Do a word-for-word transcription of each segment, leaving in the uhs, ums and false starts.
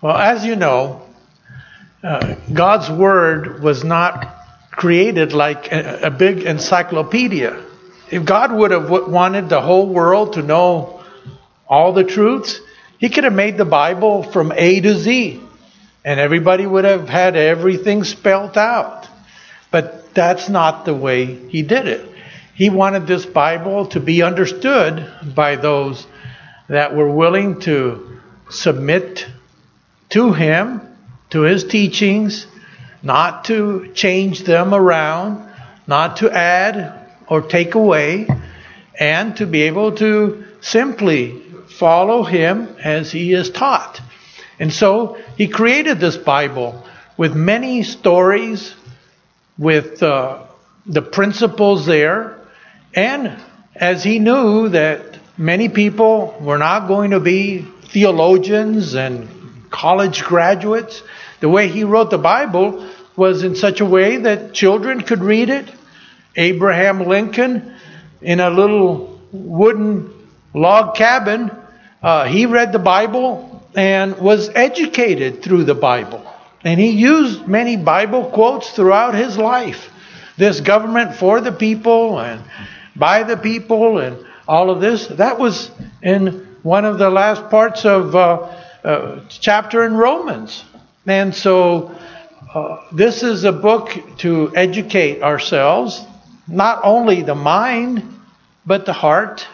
Well, as you know, uh, God's Word was not created like a, a big encyclopedia. If God would have wanted the whole world to know all the truths, He could have made the Bible from A to Z, and everybody would have had everything spelled out. But that's not the way He did it. He wanted this Bible to be understood by those that were willing to submit to Him, to His teachings, not to change them around, not to add or take away, and to be able to simply follow Him as He is taught. And so He created this Bible with many stories, with uh, the principles there, and as He knew that many people were not going to be theologians and college graduates, the way He wrote the Bible was in such a way that children could read it. Abraham Lincoln, in a little wooden log cabin, uh, he read the Bible and was educated through the Bible. And he used many Bible quotes throughout his life. This government for the people and by the people and all of this. That was in one of the last parts of uh, uh, chapter in Romans. And so uh, this is a book to educate ourselves, not only the mind, but the heart,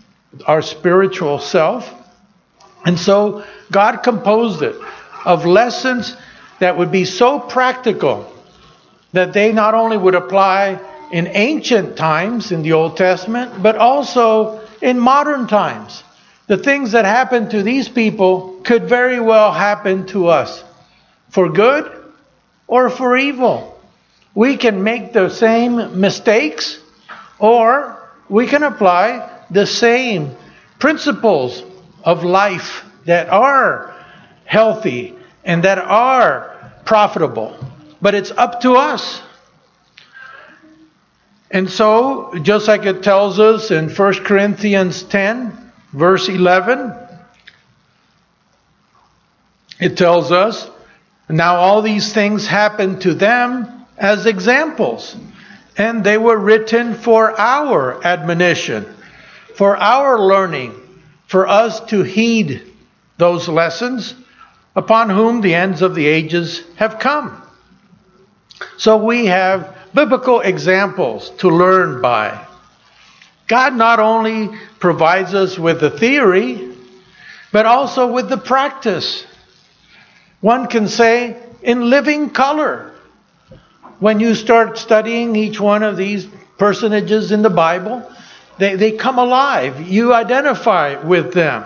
our spiritual self. And so God composed it of lessons that would be so practical that they not only would apply in ancient times in the Old Testament, but also in modern times. The things that happened to these people could very well happen to us, for good or for evil. We can make the same mistakes, or we can apply the same principles of life that are healthy and that are profitable. But it's up to us. And so, just like it tells us in First Corinthians ten, verse eleven, it tells us, now all these things happened to them as examples, and they were written for our admonition, for our learning, for us to heed those lessons, upon whom the ends of the ages have come. So we have biblical examples to learn by. God not only provides us with the theory, but also with the practice. One can say in living color. When you start studying each one of these personages in the Bible, they, they come alive. You identify with them.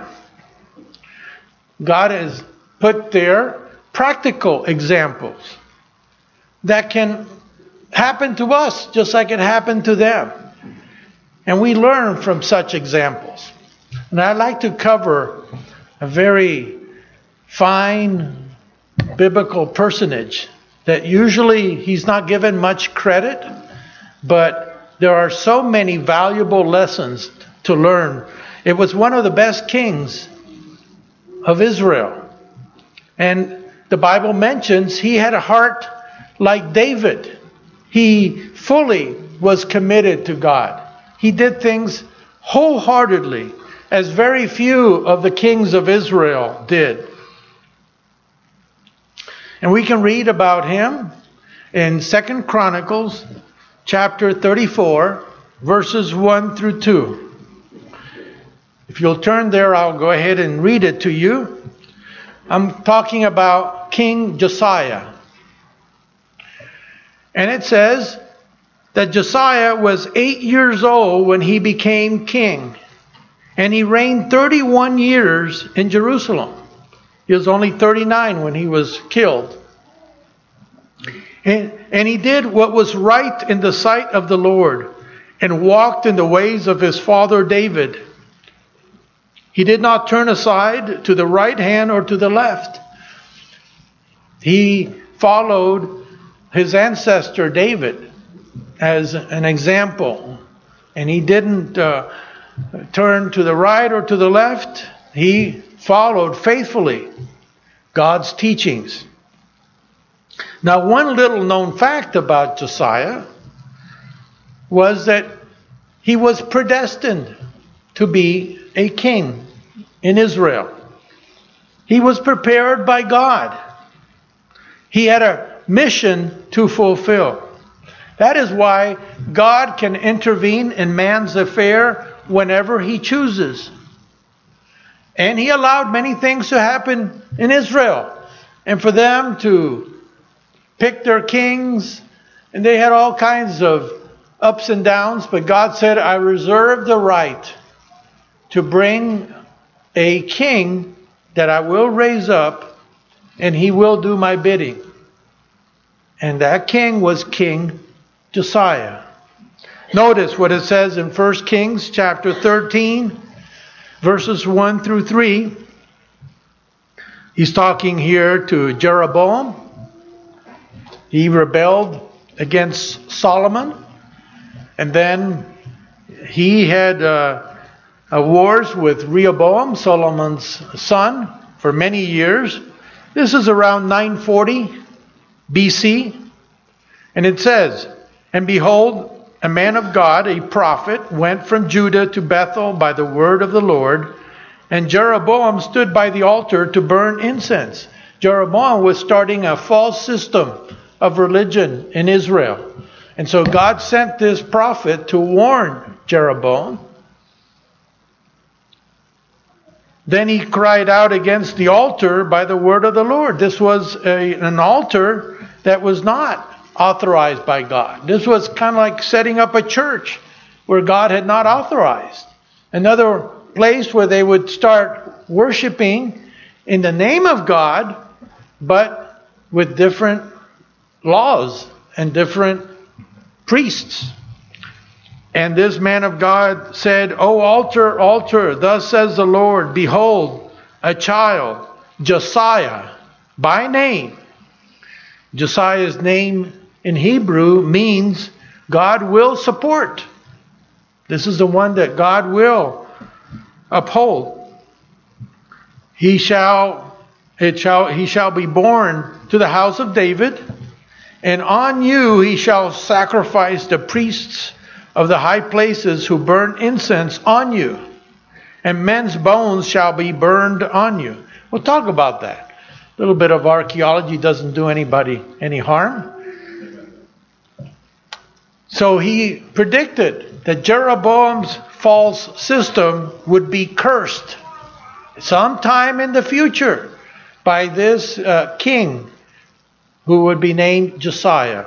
God has put there practical examples that can happen to us just like it happened to them. And we learn from such examples. And I'd like to cover a very fine biblical personage that usually he's not given much credit, but there are so many valuable lessons to learn. It was one of the best kings of Israel. And the Bible mentions he had a heart like David. He fully was committed to God. He did things wholeheartedly, as very few of the kings of Israel did. And we can read about him in Second Chronicles chapter thirty-four, verses one through two. If you'll turn there, I'll go ahead and read it to you. I'm talking about King Josiah. And it says that Josiah was eight years old when he became king. And he reigned thirty-one years in Jerusalem. He was only thirty-nine when he was killed. And, and he did what was right in the sight of the Lord and walked in the ways of his father David. He did not turn aside to the right hand or to the left. He followed his ancestor David as an example. And he didn't uh, turn to the right or to the left. He followed faithfully God's teachings. Now, one little known fact about Josiah was that he was predestined to be a king in Israel. He was prepared by God. He had a mission to fulfill. That is why God can intervene in man's affair whenever He chooses. And He allowed many things to happen in Israel. And for them to pick their kings, and they had all kinds of ups and downs, but God said, I reserve the right to bring a king that I will raise up, and he will do my bidding. And that king was King Josiah. Notice what it says in First Kings chapter thirteen, verses one through three. He's talking here to Jeroboam. He rebelled against Solomon. And then he had uh, uh, wars with Rehoboam, Solomon's son, for many years. This is around nine forty B C. And it says, and behold, a man of God, a prophet, went from Judah to Bethel by the word of the Lord. And Jeroboam stood by the altar to burn incense. Jeroboam was starting a false system of religion in Israel. And so God sent this prophet to warn Jeroboam. Then he cried out against the altar by the word of the Lord. This was a, an altar that was not authorized by God. This was kind of like setting up a church where God had not authorized. Another place where they would start worshiping in the name of God, but with different laws and different priests. And this man of God said, O altar, altar, thus says the Lord, behold, a child, Josiah, by name. Josiah's name in Hebrew means God will support. This is the one that God will uphold. He shall, it shall, he shall be born to the house of David, and on you he shall sacrifice the priests of the high places who burn incense on you, and men's bones shall be burned on you. We'll talk about that. A little bit of archaeology doesn't do anybody any harm. So he predicted that Jeroboam's false system would be cursed sometime in the future by this uh, king who would be named Josiah.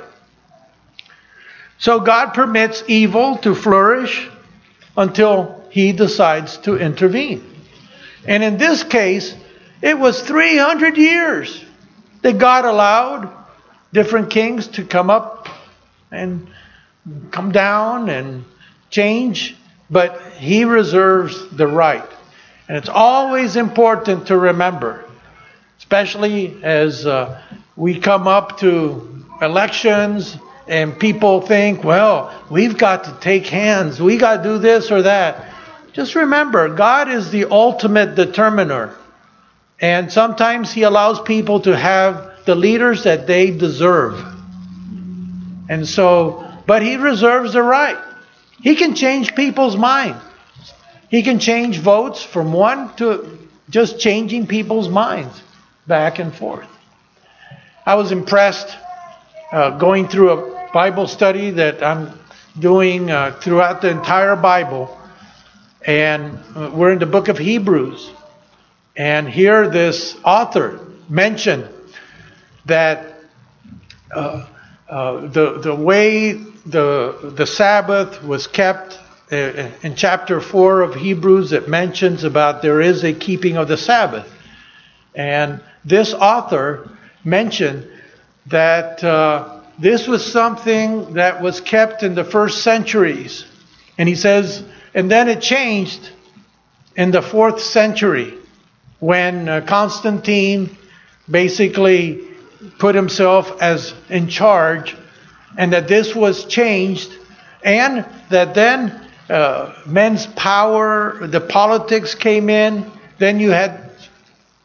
So God permits evil to flourish until He decides to intervene. And in this case, it was three hundred years that God allowed different kings to come up and come down and change, but He reserves the right. And it's always important to remember, especially as uh, we come up to elections and people think, well, we've got to take hands, we got to do this or that. Just remember, God is the ultimate determiner. And sometimes He allows people to have the leaders that they deserve. And so, but He reserves the right. He can change people's minds. He can change votes from one to just changing people's minds back and forth. I was impressed uh, going through a Bible study that I'm doing uh, throughout the entire Bible. And uh, we're in the book of Hebrews. And here this author mentioned that uh, uh, the the way the the Sabbath was kept uh, in chapter four of Hebrews, it mentions about there is a keeping of the Sabbath. And this author mentioned that uh, this was something that was kept in the first centuries. And he says, and then it changed in the fourth century when uh, Constantine basically put himself as in charge, and that this was changed, and that then uh, men's power, the politics came in. Then you had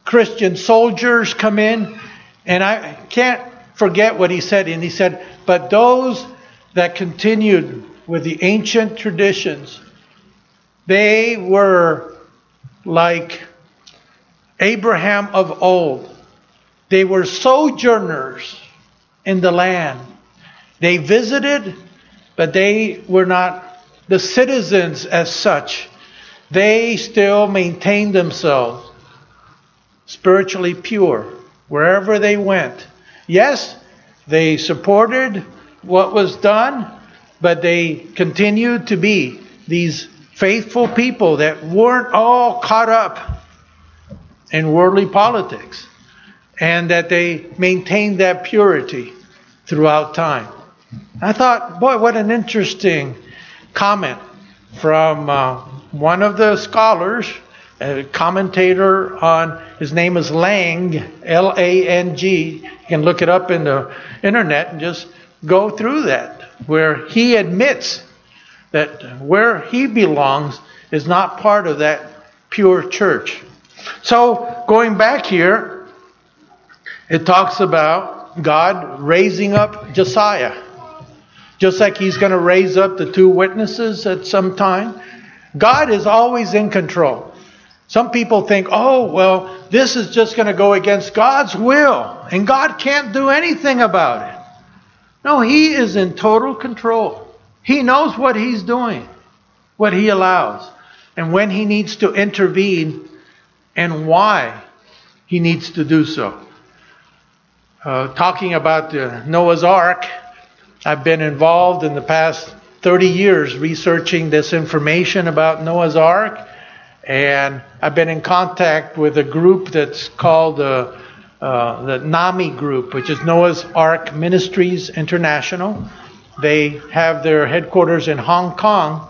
Christian soldiers come in. And I can't forget what he said. And he said, but those that continued with the ancient traditions, they were like Abraham of old. They were sojourners in the land. They visited, but they were not the citizens as such. They still maintained themselves spiritually pure wherever they went. Yes, they supported what was done, but they continued to be these faithful people that weren't all caught up in worldly politics, and that they maintained that purity throughout time. I thought, boy, what an interesting comment from uh, one of the scholars, a commentator on, his name is Lang, L A N G. You can look it up in the internet and just go through that, where he admits that where he belongs is not part of that pure church. So going back here, it talks about God raising up Josiah. Just like he's going to raise up the two witnesses at some time. God is always in control. Some people think, oh, well, this is just going to go against God's will, and God can't do anything about it. No, he is in total control. He knows what he's doing, what he allows, and when he needs to intervene, and why he needs to do so. Uh, talking about the Noah's Ark, I've been involved in the past thirty years researching this information about Noah's Ark. And I've been in contact with a group that's called uh, uh, the NAMI group, which is Noah's Ark Ministries International. They have their headquarters in Hong Kong.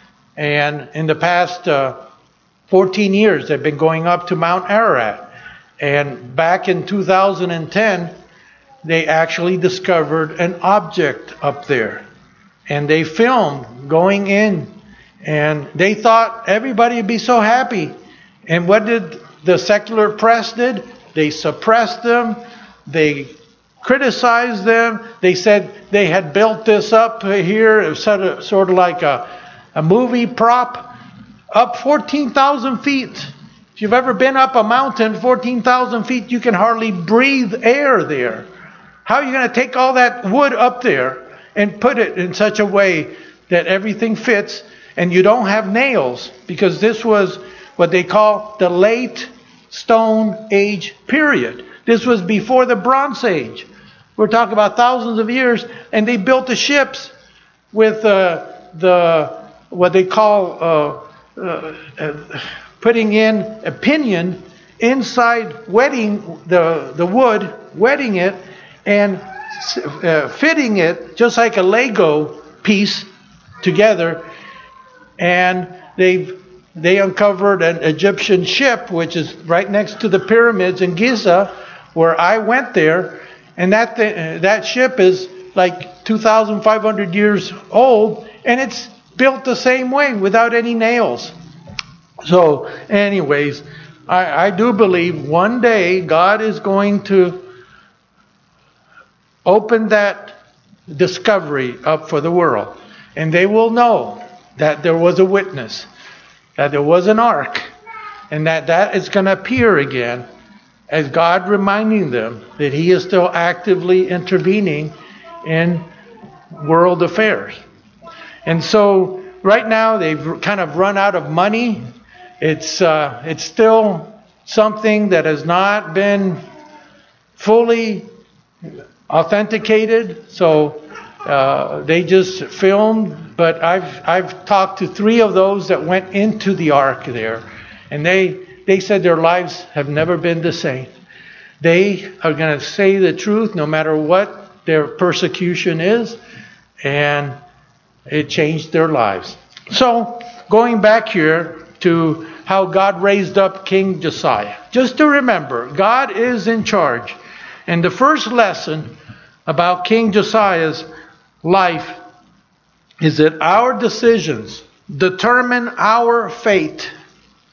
And in the past uh, fourteen years, they've been going up to Mount Ararat. And back in two thousand ten, they actually discovered an object up there. And they filmed going in. And they thought everybody would be so happy. And what did the secular press did? They suppressed them. They criticized them. They said they had built this up here. It was sort of, sort of like a, a movie prop. Up fourteen thousand feet. If you've ever been up a mountain, fourteen thousand feet, you can hardly breathe air there. How are you going to take all that wood up there and put it in such a way that everything fits and you don't have nails? Because this was what they call the late Stone Age period. This was before the Bronze Age. We're talking about thousands of years, and they built the ships with uh, the what they call uh, uh, uh, putting in a pinion inside, wetting the the wood, wetting it, and uh, fitting it just like a Lego piece together. And they they uncovered an Egyptian ship, which is right next to the pyramids in Giza, where I went there. And that th- that ship is like two thousand five hundred years old, and it's built the same way without any nails. So, anyways, I, I do believe one day God is going to open that discovery up for the world. And they will know that there was a witness, that there was an ark, and that that is going to appear again as God reminding them that He is still actively intervening in world affairs. And so right now they've kind of run out of money. It's uh, it's still something that has not been fully authenticated. So uh, they just filmed. But I've I've talked to three of those that went into the ark there, and they they said their lives have never been the same. They are going to say the truth no matter what their persecution is, and it changed their lives. So going back here to how God raised up King Josiah. Just to remember, God is in charge. And the first lesson about King Josiah's life is that our decisions determine our fate.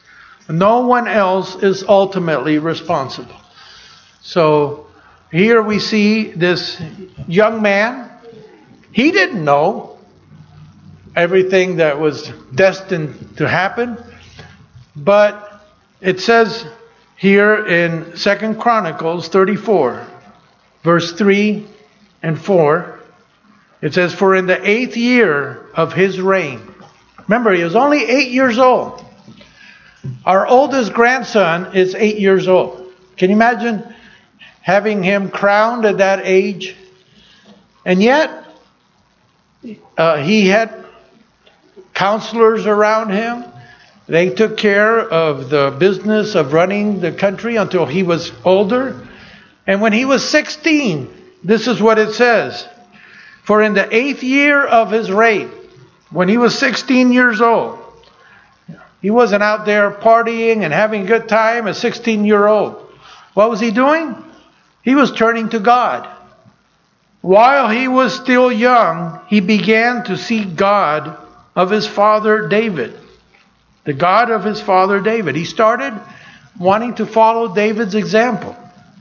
No one else is ultimately responsible. So here we see this young man. He didn't know everything that was destined to happen. But it says here in Second Chronicles thirty-four, verse three and four, it says, "For in the eighth year of his reign," remember, he was only eight years old. Our oldest grandson is eight years old. Can you imagine having him crowned at that age? And yet, uh, he had counselors around him. They took care of the business of running the country until he was older. And when he was sixteen, this is what it says. "For in the eighth year of his reign," when he was sixteen years old, he wasn't out there partying and having a good time, a sixteen-year-old. What was he doing? He was turning to God. While he was still young, he began to seek God of his father David. The God of his father David. He started wanting to follow David's example.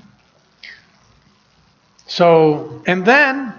So, and then,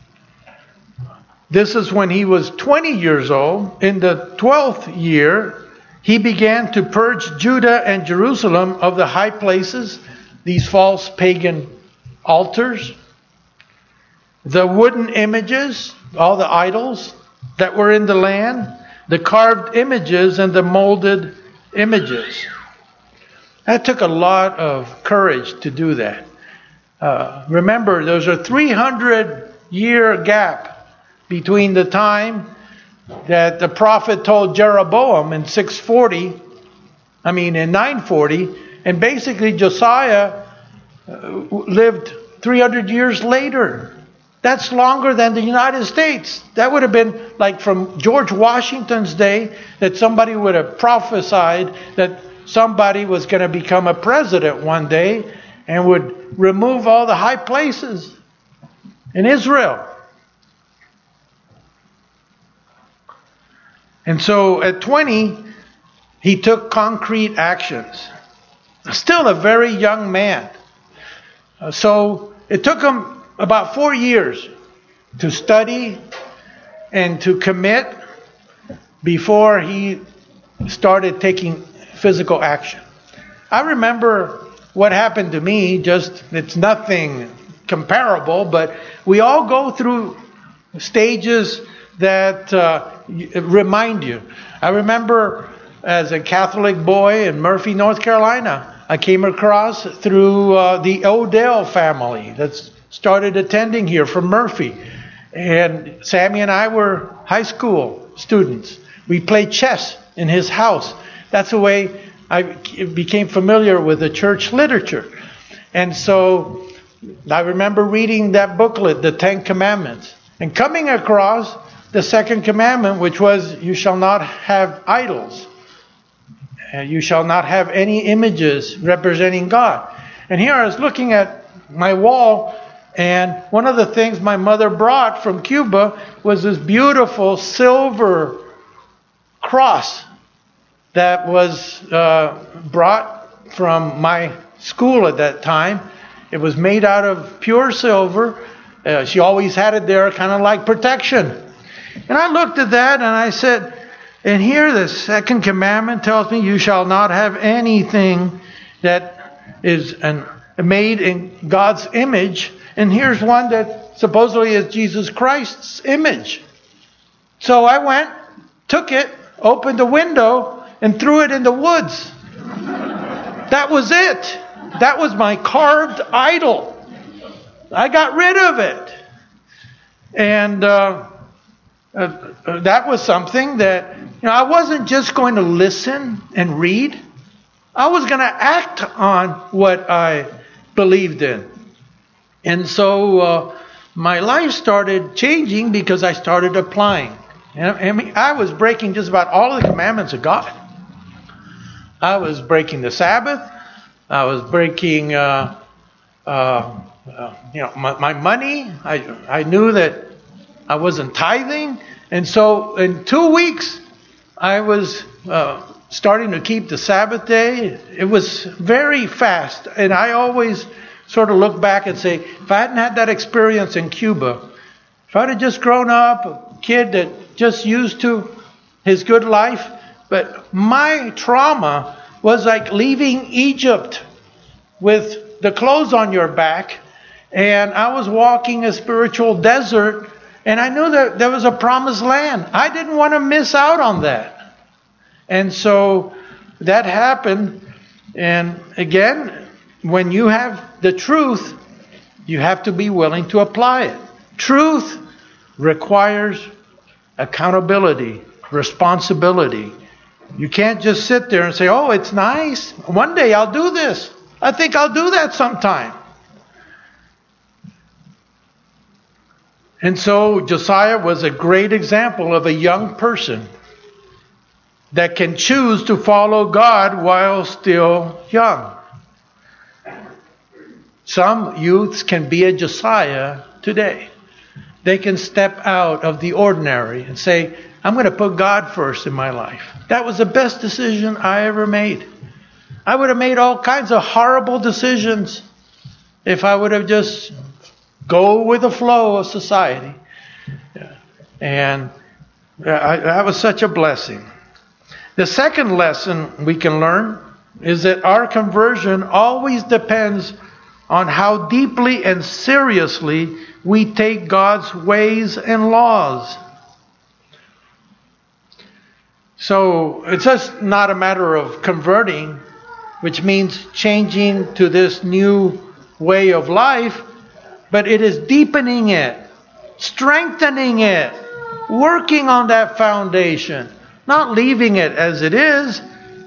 this is when he was twenty years old. In the twelfth year, he began to purge Judah and Jerusalem of the high places, these false pagan altars, the wooden images, all the idols that were in the land, the carved images and the molded images. That took a lot of courage to do that. Uh, remember, there's a three hundred year gap between the time that the prophet told Jeroboam in six forty, I mean in nine forty, and basically Josiah uh, lived three hundred years later. That's longer than the United States. That would have been like from George Washington's day, that somebody would have prophesied that somebody was going to become a president one day and would remove all the high places in Israel. And so at twenty, he took concrete actions. Still a very young man. Uh, so it took him about four years to study and to commit before he started taking physical action. I remember what happened to me. Just, it's nothing comparable, but we all go through stages that uh, remind you. I remember as a Catholic boy in Murphy, North Carolina, I came across through uh, the Odell family that's started attending here from Murphy. And Sammy and I were high school students. We played chess in his house. That's the way I became familiar with the church literature. And so I remember reading that booklet, the Ten Commandments, and coming across the second commandment, which was, you shall not have idols. And you shall not have any images representing God. And here I was looking at my wall, and one of the things my mother brought from Cuba was this beautiful silver cross that was uh, brought from my school at that time. It was made out of pure silver. Uh, she always had it there, kind of like protection. And I looked at that and I said, and here the second commandment tells me you shall not have anything that is an, made in God's image. And here's one that supposedly is Jesus Christ's image. So I went, took it, opened the window, and threw it in the woods. That was it. That was my carved idol. I got rid of it. And uh, uh, that was something that, you know, I wasn't just going to listen and read. I was going to act on what I believed in. And so uh, my life started changing because I started applying. And I mean, I was breaking just about all of the commandments of God. I was breaking the Sabbath. I was breaking, uh, uh, uh, you know, my, my money. I I knew that I wasn't tithing, and so in two weeks, I was uh, starting to keep the Sabbath day. It was very fast. And I always sort of look back and say, if I hadn't had that experience in Cuba, if I'd have just grown up, a kid that just used to his good life, but my trauma was like leaving Egypt with the clothes on your back, and I was walking a spiritual desert, and I knew that there was a promised land. I didn't want to miss out on that. And so that happened. And again, when you have the truth, you have to be willing to apply it. Truth requires accountability, responsibility. You can't just sit there and say, oh, it's nice. One day I'll do this. I think I'll do that sometime. And so Josiah was a great example of a young person that can choose to follow God while still young. Some youths can be a Josiah today. They can step out of the ordinary and say, I'm going to put God first in my life. That was the best decision I ever made. I would have made all kinds of horrible decisions if I would have just go with the flow of society. And I, that was such a blessing. The second lesson we can learn is that our conversion always depends on how deeply and seriously we take God's ways and laws. So it's just not a matter of converting, which means changing to this new way of life, but it is deepening it, strengthening it, working on that foundation, not leaving it as it is.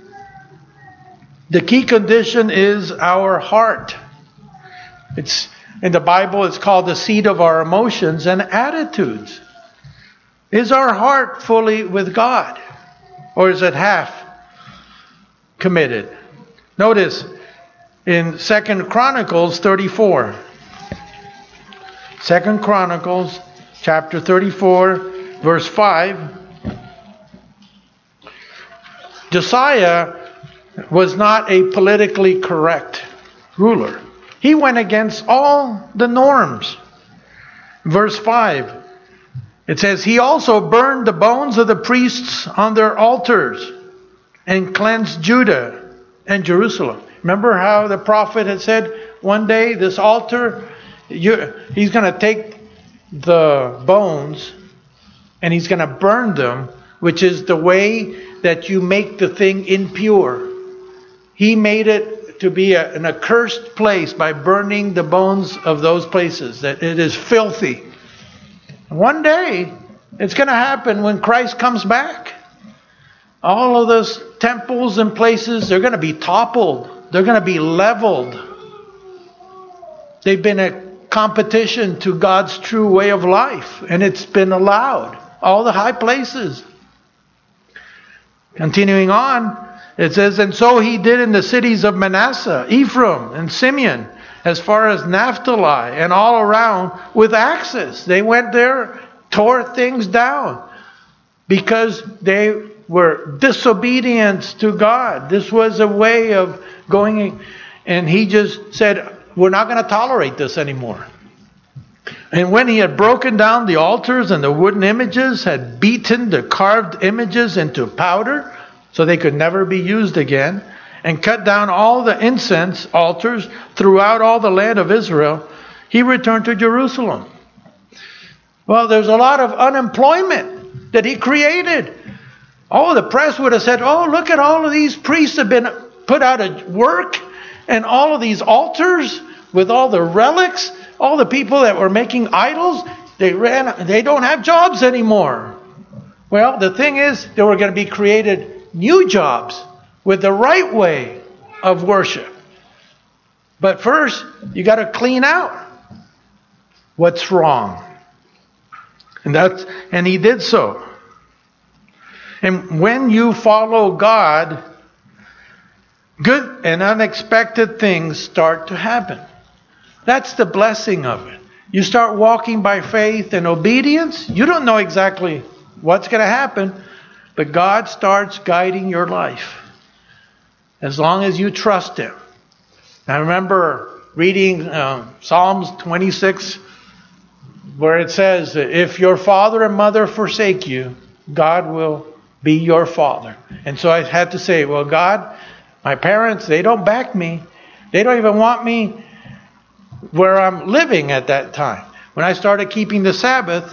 The key condition is our heart. It's in the Bible, it's called the seat of our emotions and attitudes. Is our heart fully with God? Or is it half committed? Notice in Second Chronicles thirty-four. Second Chronicles chapter thirty-four, verse five. Josiah was not a politically correct ruler. He went against all the norms. Verse five. It says, he also burned the bones of the priests on their altars and cleansed Judah and Jerusalem. Remember how the prophet had said one day, this altar, you, he's going to take the bones and he's going to burn them, which is the way that you make the thing impure. He made it to be a, an accursed place by burning the bones of those places, that it is filthy. One day, it's going to happen when Christ comes back. All of those temples and places, they're going to be toppled. They're going to be leveled. They've been a competition to God's true way of life, and it's been allowed. All the high places. Continuing on, it says, and so he did in the cities of Manasseh, Ephraim, and Simeon, as far as Naphtali and all around with axes. They went there, tore things down because they were disobedient to God. This was a way of going, and he just said, we're not going to tolerate this anymore. And when he had broken down the altars and the wooden images, had beaten the carved images into powder so they could never be used again, and cut down all the incense altars throughout all the land of Israel, he returned to Jerusalem. Well, there's a lot of unemployment that he created. Oh, the press would have said, oh, look at all of these priests have been put out of work, and all of these altars with all the relics, all the people that were making idols, they ran, they don't have jobs anymore. Well, the thing is, there were going to be created new jobs with the right way of worship. But first, you got to clean out what's wrong. And that's, and he did so. And when you follow God, good and unexpected things start to happen. That's the blessing of it. You start walking by faith and obedience. You don't know exactly what's going to happen. But God starts guiding your life as long as you trust Him. I remember reading um, Psalms twenty-six, where it says, if your father and mother forsake you, God will be your father. And so I had to say, well, God, my parents, they don't back me. They don't even want me where I'm living at that time. When I started keeping the Sabbath,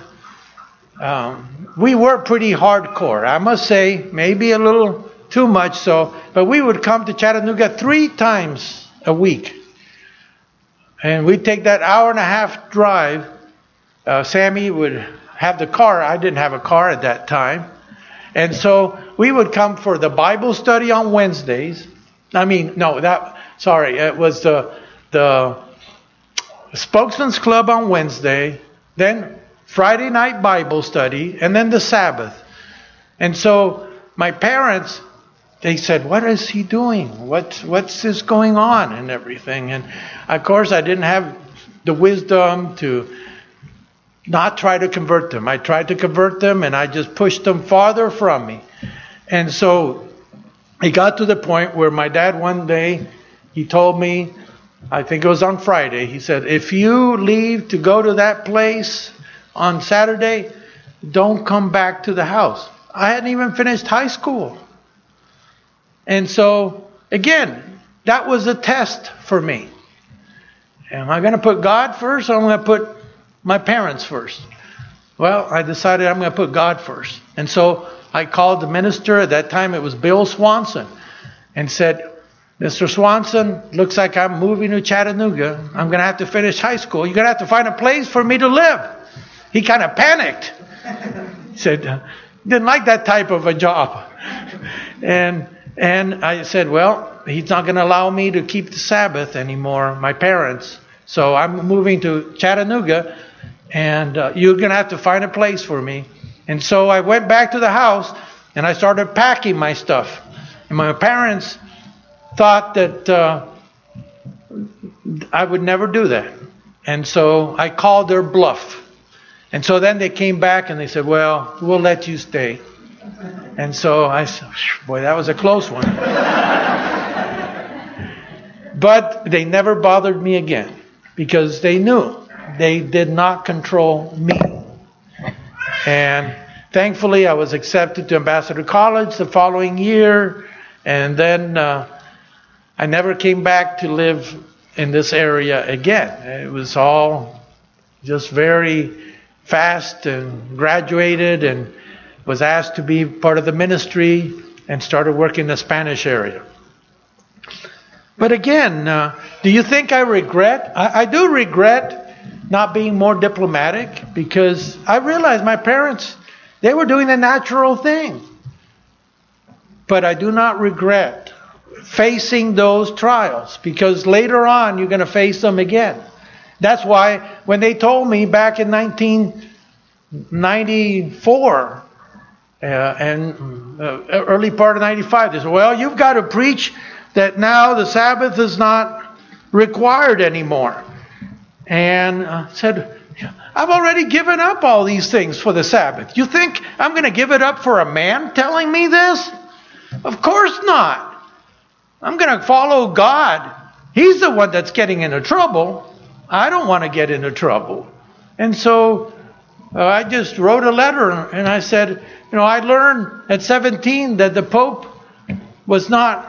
um, we were pretty hardcore. I must say, maybe a little too much so, but we would come to Chattanooga three times a week. And we'd take that hour and a half drive. Uh, Sammy would have the car. I didn't have a car at that time. And so we would come for the Bible study on Wednesdays. I mean, no, that, sorry, it was the, the Spokesman's Club on Wednesday, then Friday night Bible study, and then the Sabbath. And so my parents, they said, what is he doing? What, what's this going on and everything? And of course, I didn't have the wisdom to not try to convert them. I tried to convert them and I just pushed them farther from me. And so it got to the point where my dad one day, he told me, I think it was on Friday, he said, if you leave to go to that place on Saturday, don't come back to the house. I hadn't even finished high school. And so, again, that was a test for me. Am I going to put God first, or am I going to put my parents first? Well, I decided I'm going to put God first. And so I called the minister. At that time, it was Bill Swanson. And said, Mister Swanson, looks like I'm moving to Chattanooga. I'm going to have to finish high school. You're going to have to find a place for me to live. He kind of panicked. He said, didn't like that type of a job. And and I said, well, he's not going to allow me to keep the Sabbath anymore, my parents. So I'm moving to Chattanooga, and uh, you're going to have to find a place for me. And so I went back to the house, and I started packing my stuff. And my parents thought that uh, I would never do that. And so I called their bluff. And so then they came back and they said, well, we'll let you stay. And so I said, boy, that was a close one. But they never bothered me again because they knew they did not control me. And thankfully, I was accepted to Ambassador College the following year. And then uh, I never came back to live in this area again. It was all just very fast, and graduated and was asked to be part of the ministry and started working in the Spanish area. But again, uh, do you think I regret? I, I do regret not being more diplomatic, because I realized my parents, they were doing the natural thing. But I do not regret facing those trials, because later on you're going to face them again. That's why when they told me back in nineteen ninety-four uh, and uh, early part of ninety-five, they said, well, you've got to preach that now the Sabbath is not required anymore. And I said, I've already given up all these things for the Sabbath. You think I'm going to give it up for a man telling me this? Of course not. I'm going to follow God. He's the one that's getting into trouble. I don't want to get into trouble. And so uh, I just wrote a letter and I said, you know, I learned at seventeen that the Pope was not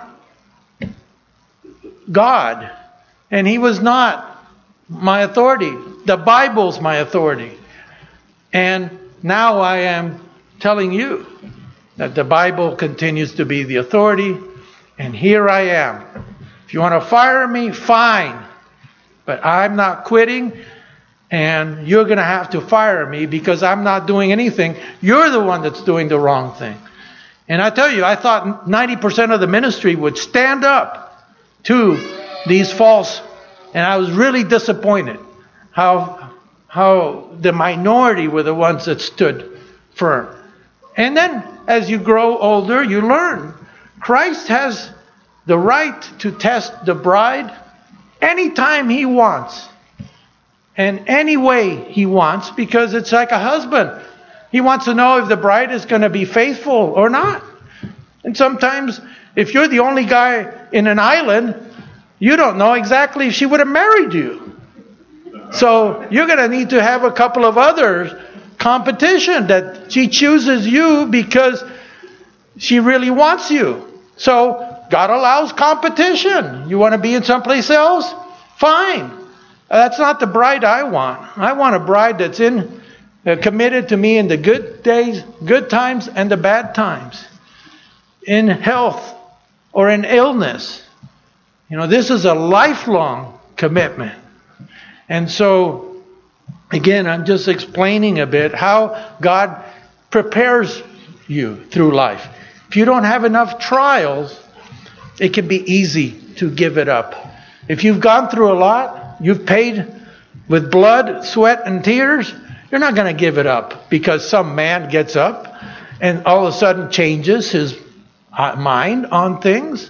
God. And he was not my authority. The Bible's my authority. And now I am telling you that the Bible continues to be the authority. And here I am. If you want to fire me, fine. But I'm not quitting, and you're going to have to fire me because I'm not doing anything. You're the one that's doing the wrong thing. And I tell you, I thought ninety percent of the ministry would stand up to these false, and I was really disappointed how, how the minority were the ones that stood firm. And then as you grow older, you learn Christ has the right to test the bride anytime he wants, and any way he wants, because it's like a husband. He wants to know if the bride is going to be faithful or not. And sometimes, if you're the only guy in an island, you don't know exactly if she would have married you. So you're going to need to have a couple of others competition that she chooses you because she really wants you. So God allows competition. You want to be in someplace else? Fine. That's not the bride I want. I want a bride that's in uh, committed to me in the good days, good times, and the bad times. In health or in illness. You know, this is a lifelong commitment. And so, again, I'm just explaining a bit how God prepares you through life. If you don't have enough trials, it can be easy to give it up. If you've gone through a lot, you've paid with blood, sweat, and tears, you're not going to give it up because some man gets up and all of a sudden changes his mind on things.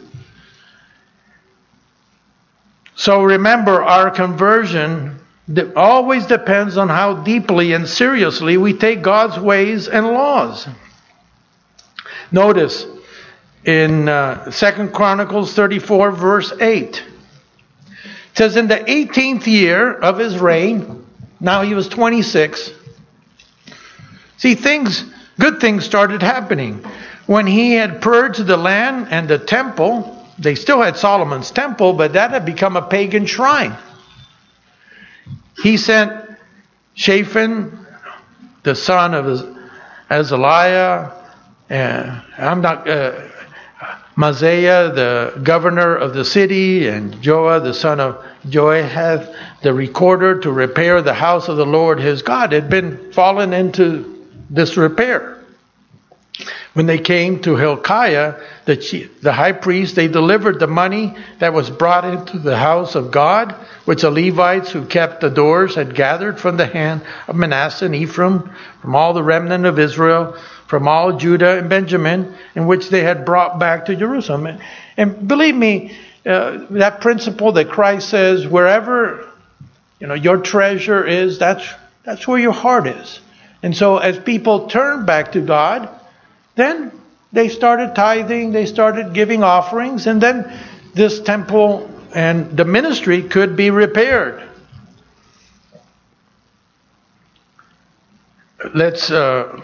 So remember, our conversion always depends on how deeply and seriously we take God's ways and laws. Notice in uh, Second Chronicles thirty-four, verse eight. It says, in the eighteenth year of his reign, now he was twenty-six. See, things, good things started happening. When he had purged the land and the temple, they still had Solomon's temple, but that had become a pagan shrine. He sent Shaphan, the son of Azaliah, and I'm not uh, Maazeiah, the governor of the city, and Joah, the son of Joahath, the recorder, to repair the house of the Lord his God. It had been fallen into disrepair. When they came to Hilkiah, the, chief, the high priest, they delivered the money that was brought into the house of God, which the Levites who kept the doors had gathered from the hand of Manasseh and Ephraim, from all the remnant of Israel, from all Judah and Benjamin, in which they had brought back to Jerusalem. And, and believe me, uh, that principle that Christ says, wherever you know your treasure is, that's that's where your heart is. And so as people turn back to God, then they started tithing, they started giving offerings, and then this temple and the ministry could be repaired. Let's, uh,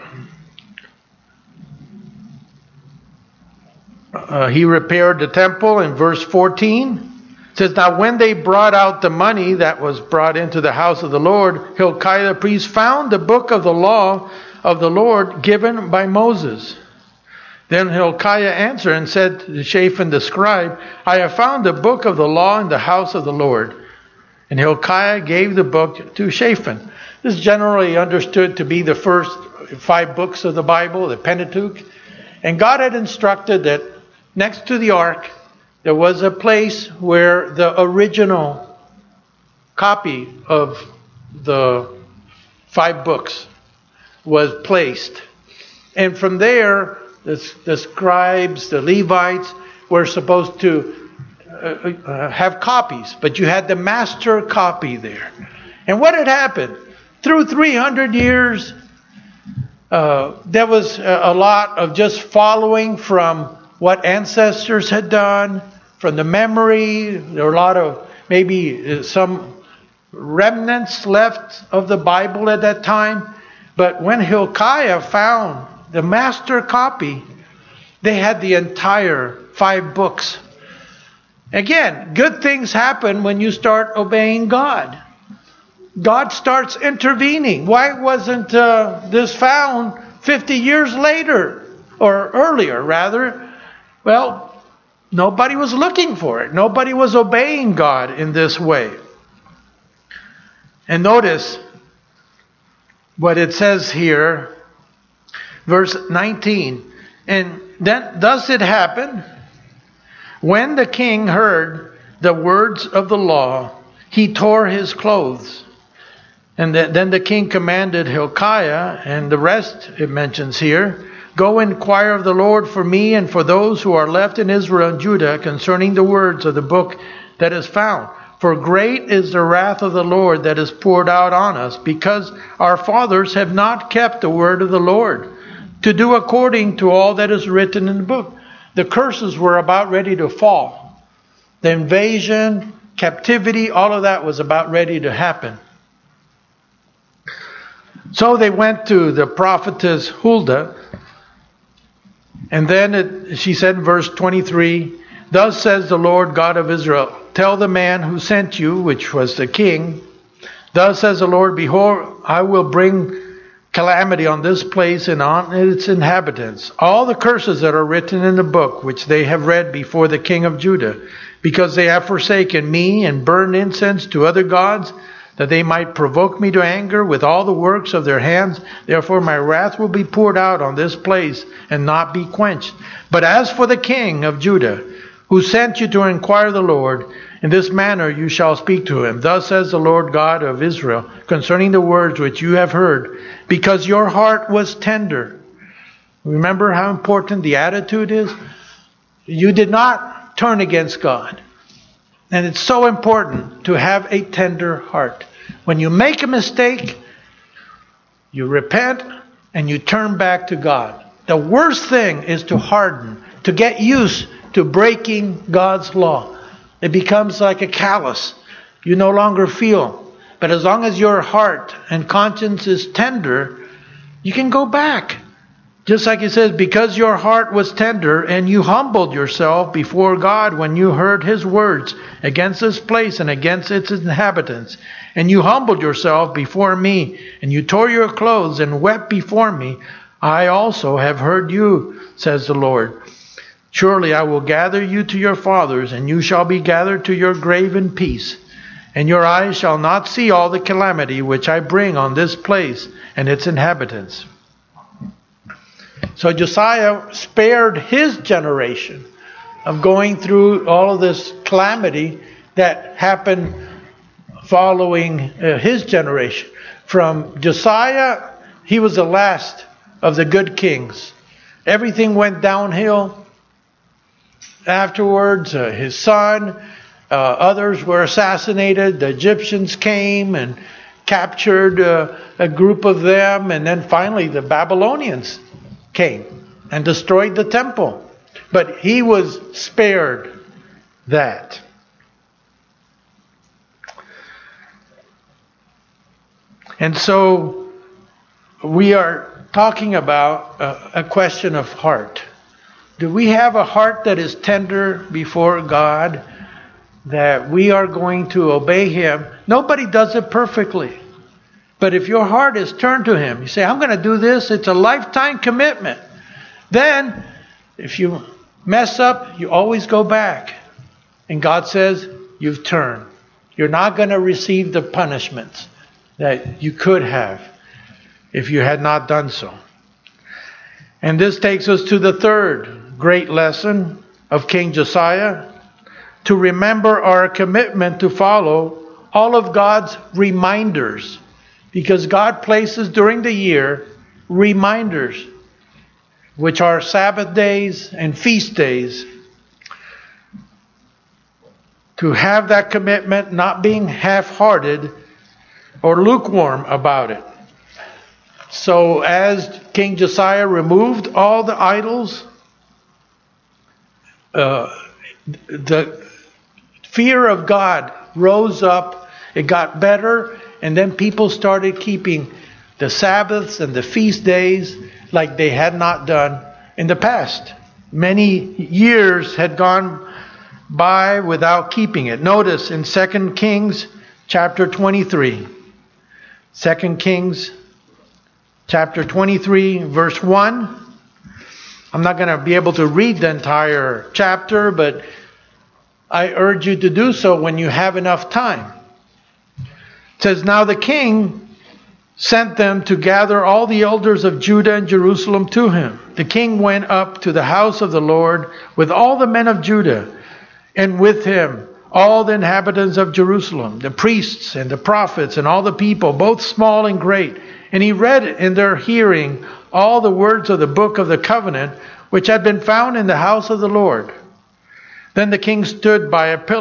uh, he repaired the temple in verse fourteen. It says, now when they brought out the money that was brought into the house of the Lord, Hilkiah the priest found the book of the law of the Lord given by Moses. Then Hilkiah answered and said to Shaphan the scribe, I have found the book of the law in the house of the Lord. And Hilkiah gave the book to Shaphan. This is generally understood to be the first five books of the Bible, the Pentateuch. And God had instructed that next to the ark, there was a place where the original copy of the five books was placed. And from there, the, the scribes, the Levites, were supposed to uh, uh, have copies. But you had the master copy there. And what had happened? Through three hundred years, uh, there was a lot of just following from what ancestors had done, from the memory. There were a lot of maybe some remnants left of the Bible at that time. But when Hilkiah found the master copy, they had the entire five books. Again, good things happen when you start obeying God. God starts intervening. Why wasn't uh, this found fifty years later, or earlier rather? Well, nobody was looking for it. Nobody was obeying God in this way. And notice what it says here, verse nineteen. And then thus it happened, when the king heard the words of the law, he tore his clothes. And then the king commanded Hilkiah, and the rest it mentions here, go inquire of the Lord for me and for those who are left in Israel and Judah concerning the words of the book that is found. For great is the wrath of the Lord that is poured out on us, because our fathers have not kept the word of the Lord, to do according to all that is written in the book. The curses were about ready to fall. The invasion, captivity, all of that was about ready to happen. So they went to the prophetess Huldah, and then it, she said in verse twenty-three, Thus says the Lord God of Israel, tell the man who sent you, which was the king, Thus says the Lord, Behold, I will bring calamity on this place and on its inhabitants. All the curses that are written in the book, which they have read before the king of Judah, because they have forsaken me and burned incense to other gods, that they might provoke me to anger with all the works of their hands. Therefore my wrath will be poured out on this place and not be quenched. But as for the king of Judah, who sent you to inquire the Lord, in this manner you shall speak to him. Thus says the Lord God of Israel, concerning the words which you have heard, because your heart was tender. Remember how important the attitude is? You did not turn against God. And it's so important to have a tender heart. When you make a mistake, you repent and you turn back to God. The worst thing is to harden, to get used to breaking God's law. It becomes like a callus. You no longer feel. But as long as your heart and conscience is tender, you can go back. Just like it says, because your heart was tender and you humbled yourself before God when you heard His words against this place and against its inhabitants, and you humbled yourself before me, and you tore your clothes and wept before me, I also have heard you, says the Lord. Surely I will gather you to your fathers, and you shall be gathered to your grave in peace. And your eyes shall not see all the calamity which I bring on this place and its inhabitants. So Josiah spared his generation of going through all of this calamity that happened following uh, his generation. From Josiah, he was the last of the good kings. Everything went downhill. Afterwards, uh, his son, uh, others were assassinated. The Egyptians came and captured uh, a group of them. And then finally the Babylonians came and destroyed the temple. But he was spared that. And so we are talking about a, a question of heart. Do we have a heart that is tender before God, that we are going to obey Him? Nobody does it perfectly. But if your heart is turned to Him, you say, I'm going to do this. It's a lifetime commitment. Then, if you mess up, you always go back. And God says, you've turned. You're not going to receive the punishments that you could have if you had not done so. And this takes us to the third great lesson of King Josiah, to remember our commitment to follow all of God's reminders. Because God places during the year reminders, which are Sabbath days and feast days, to have that commitment, not being half-hearted or lukewarm about it. So as King Josiah removed all the idols, uh, the fear of God rose up. It got better. And then people started keeping the Sabbaths and the feast days like they had not done in the past. Many years had gone by without keeping it. Notice in Second Kings chapter twenty-three. Second Kings chapter twenty-three, verse one. I'm not going to be able to read the entire chapter, but I urge you to do so when you have enough time. It says, Now the king sent them to gather all the elders of Judah and Jerusalem to him. The king went up to the house of the Lord with all the men of Judah, and with him all the inhabitants of Jerusalem, the priests and the prophets and all the people, both small and great. And he read in their hearing all the words of the book of the covenant, which had been found in the house of the Lord. Then the king stood by a pillar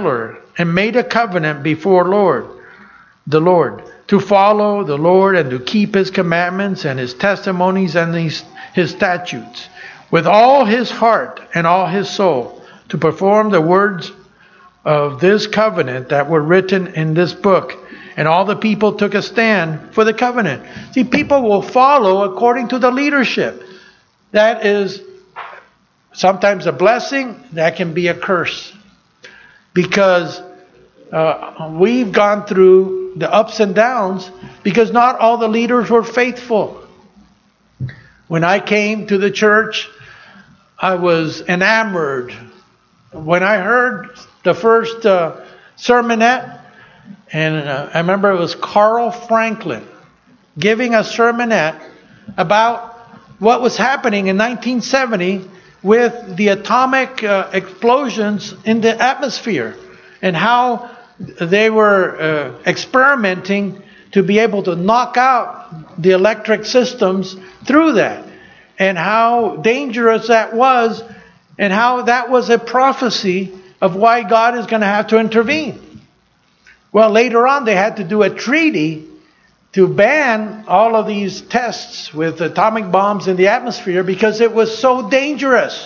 and made a covenant before Lord, the Lord, to follow the Lord and to keep his commandments and his testimonies and his, his statutes with all his heart and all his soul, to perform the words of this covenant that were written in this book. And all the people took a stand for the covenant. See, people will follow according to the leadership. That is sometimes a blessing, that can be a curse. Because uh, we've gone through the ups and downs because not all the leaders were faithful. When I came to the church, I was enamored. When I heard the first uh, sermonette, and uh, I remember it was Carl Franklin giving a sermonette about what was happening in nineteen seventy with the atomic uh, explosions in the atmosphere and how they were uh, experimenting to be able to knock out the electric systems through that, and how dangerous that was, and how that was a prophecy of why God is going to have to intervene. Well, later on they had to do a treaty to ban all of these tests with atomic bombs in the atmosphere because it was so dangerous.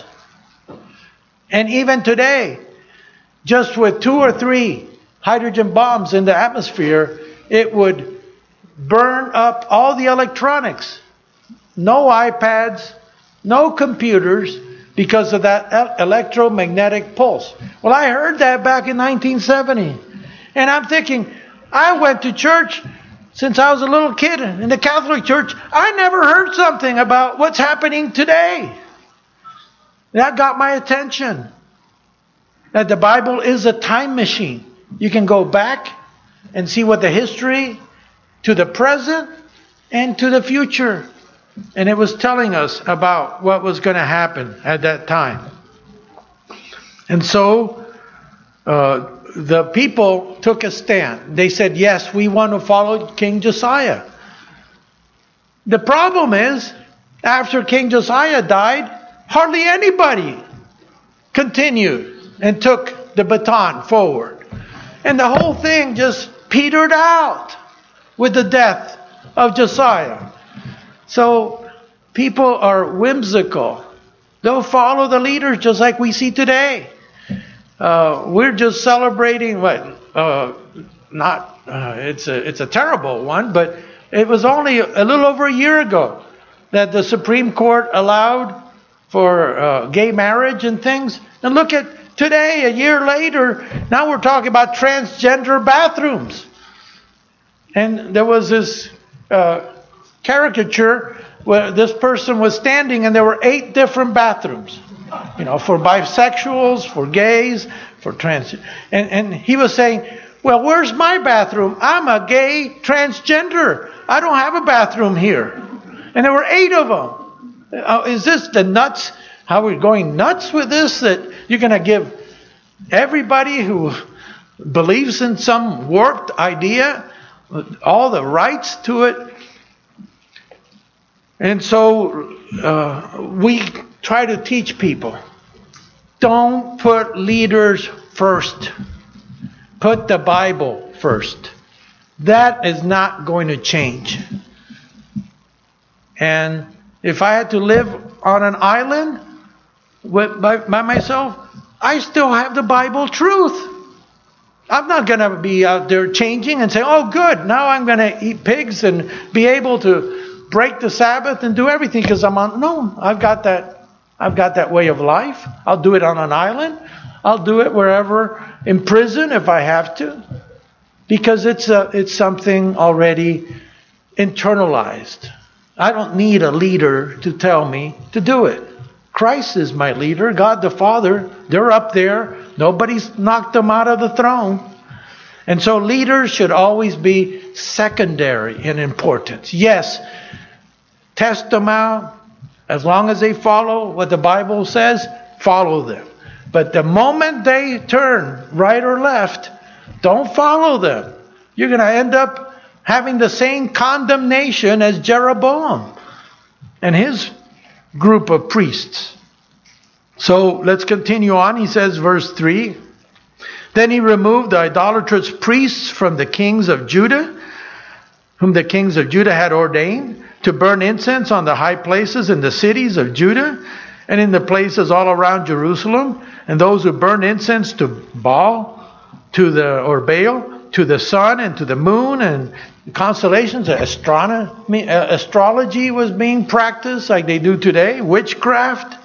And even today, just with two or three hydrogen bombs in the atmosphere, it would burn up all the electronics. No iPads, no computers, because of that electromagnetic pulse. Well, I heard that back in nineteen seventy. And I'm thinking, I went to church since I was a little kid in the Catholic Church. I never heard something about what's happening today. That got my attention. That the Bible is a time machine. You can go back and see what the history to the present and to the future. And it was telling us about what was going to happen at that time. And so uh, the people took a stand. They said, yes, we want to follow King Josiah. The problem is, after King Josiah died, hardly anybody continued and took the baton forward. And the whole thing just petered out with the death of Josiah. So people are whimsical. They'll follow the leaders just like we see today. Uh, we're just celebrating what? Uh, not. Uh, it's a it's a terrible one, but it was only a little over a year ago that the Supreme Court allowed for uh, gay marriage and things. And look at today, a year later, now we're talking about transgender bathrooms. And there was this uh, caricature where this person was standing and there were eight different bathrooms. You know, for bisexuals, for gays, for trans. And, and he was saying, well, where's my bathroom? I'm a gay transgender. I don't have a bathroom here. And there were eight of them. Uh, is this the nuts? How we're going nuts with this? That you're going to give everybody who believes in some warped idea all the rights to it? And so uh, we try to teach people, don't put leaders first. Put the Bible first. That is not going to change. And if I had to live on an island with, by, by myself, I still have the Bible truth. I'm not going to be out there changing and say, oh good, now I'm going to eat pigs and be able to break the Sabbath and do everything because I'm on. No, I've got that. I've got that way of life. I'll do it on an island. I'll do it wherever, in prison if I have to, because it's a, it's something already internalized. I don't need a leader to tell me to do it. Christ is my leader. God the Father, they're up there. Nobody's knocked them out of the throne. And so leaders should always be secondary in importance. Yes, test them out. As long as they follow what the Bible says, follow them. But the moment they turn right or left, don't follow them. You're going to end up having the same condemnation as Jeroboam and his group of priests. So let's continue on. He says, verse three, Then he removed the idolatrous priests from the kings of Judah, whom the kings of Judah had ordained, to burn incense on the high places in the cities of Judah and in the places all around Jerusalem, and those who burned incense to Baal, to the or Baal, to the sun and to the moon and constellations. Astronomy, uh, astrology was being practiced like they do today, witchcraft.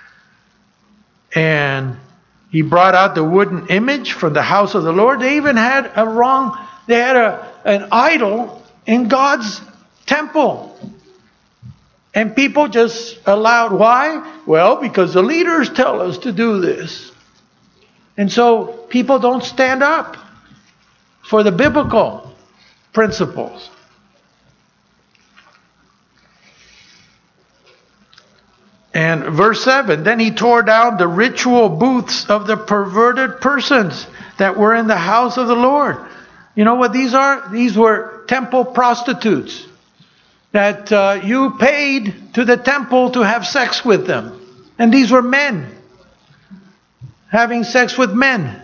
And he brought out the wooden image from the house of the Lord. They even had a wrong, they had a, an idol in God's temple. And people just allowed. Why? Well, because the leaders tell us to do this. And so people don't stand up for the biblical principles. And verse seven, then he tore down the ritual booths of the perverted persons that were in the house of the Lord. You know what these are? These were temple prostitutes that uh, you paid to the temple to have sex with them. And these were men having sex with men.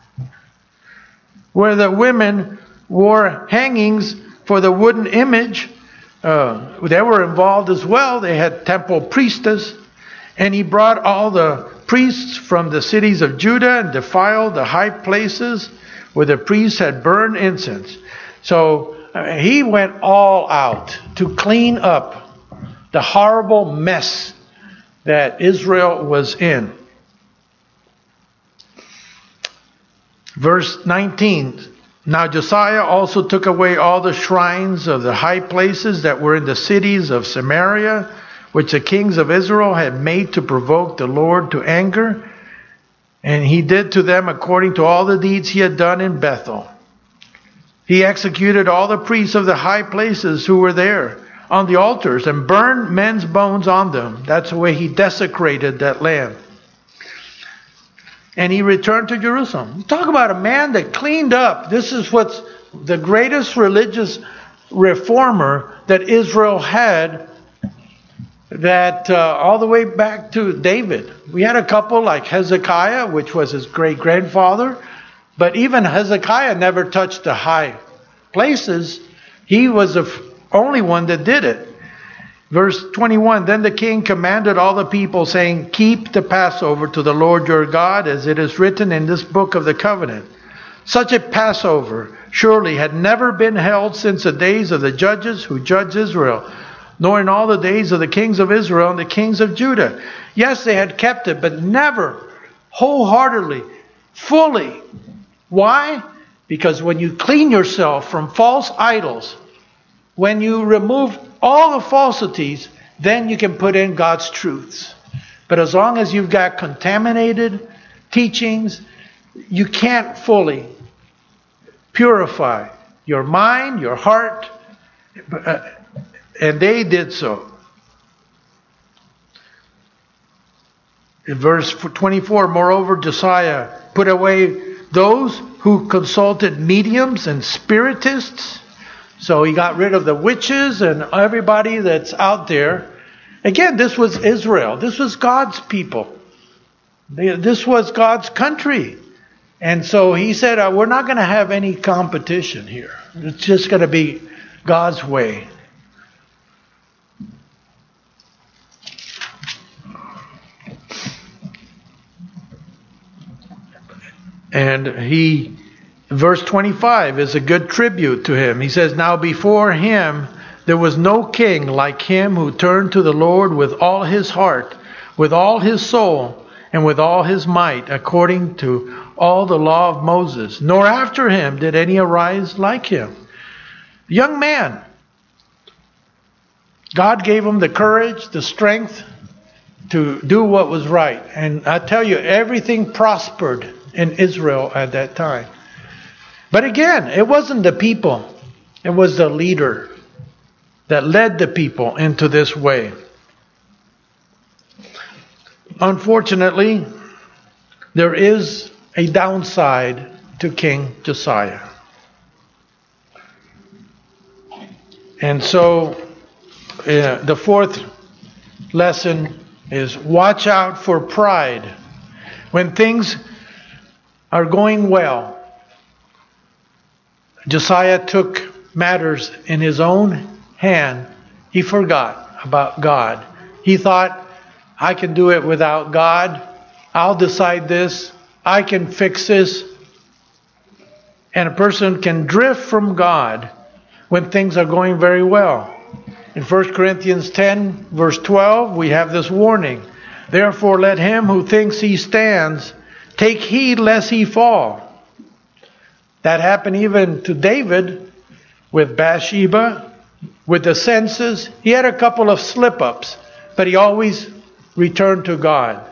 Where the women wore hangings for the wooden image. Uh, they were involved as well. They had temple priestess. And he brought all the priests from the cities of Judah and defiled the high places where the priests had burned incense. So uh, he went all out to clean up the horrible mess that Israel was in. Verse nineteen, now Josiah also took away all the shrines of the high places that were in the cities of Samaria, which the kings of Israel had made to provoke the Lord to anger. And he did to them according to all the deeds he had done in Bethel. He executed all the priests of the high places who were there on the altars and burned men's bones on them. That's the way he desecrated that land. And he returned to Jerusalem. Talk about a man that cleaned up. This is what's the greatest religious reformer that Israel had, that uh, all the way back to David. We had a couple like Hezekiah, which was his great-grandfather. But even Hezekiah never touched the high places. He was the only one that did it. Verse twenty-one, then the king commanded all the people, saying, keep the Passover to the Lord your God, as it is written in this book of the covenant. Such a Passover surely had never been held since the days of the judges who judged Israel, nor in all the days of the kings of Israel and the kings of Judah. Yes, they had kept it, but never wholeheartedly, fully. Why? Because when you clean yourself from false idols, when you remove all the falsities, then you can put in God's truths. But as long as you've got contaminated teachings, you can't fully purify your mind, your heart. And they did so. In verse twenty-four, moreover, Josiah put away those who consulted mediums and spiritists. So he got rid of the witches and everybody that's out there. Again, this was Israel. This was God's people. This was God's country. And so he said, uh, we're not going to have any competition here. It's just going to be God's way. And he, verse twenty-five is a good tribute to him. He says, now before him there was no king like him who turned to the Lord with all his heart, with all his soul, and with all his might, according to all the law of Moses. Nor after him did any arise like him. Young man, God gave him the courage, the strength to do what was right. And I tell you, everything prospered in Israel at that time. But again, it wasn't the people. It was the leader that led the people into this way. Unfortunately, there is a downside to King Josiah. And so uh, the fourth lesson is watch out for pride. When things are going well, Josiah took matters in his own hand. He forgot about God. He thought, I can do it without God. I'll decide this. I can fix this. And a person can drift from God when things are going very well. In First Corinthians ten, verse twelve, we have this warning. Therefore, let him who thinks he stands take heed lest he fall. That happened even to David with Bathsheba, with the senses. He had a couple of slip-ups, but he always returned to God.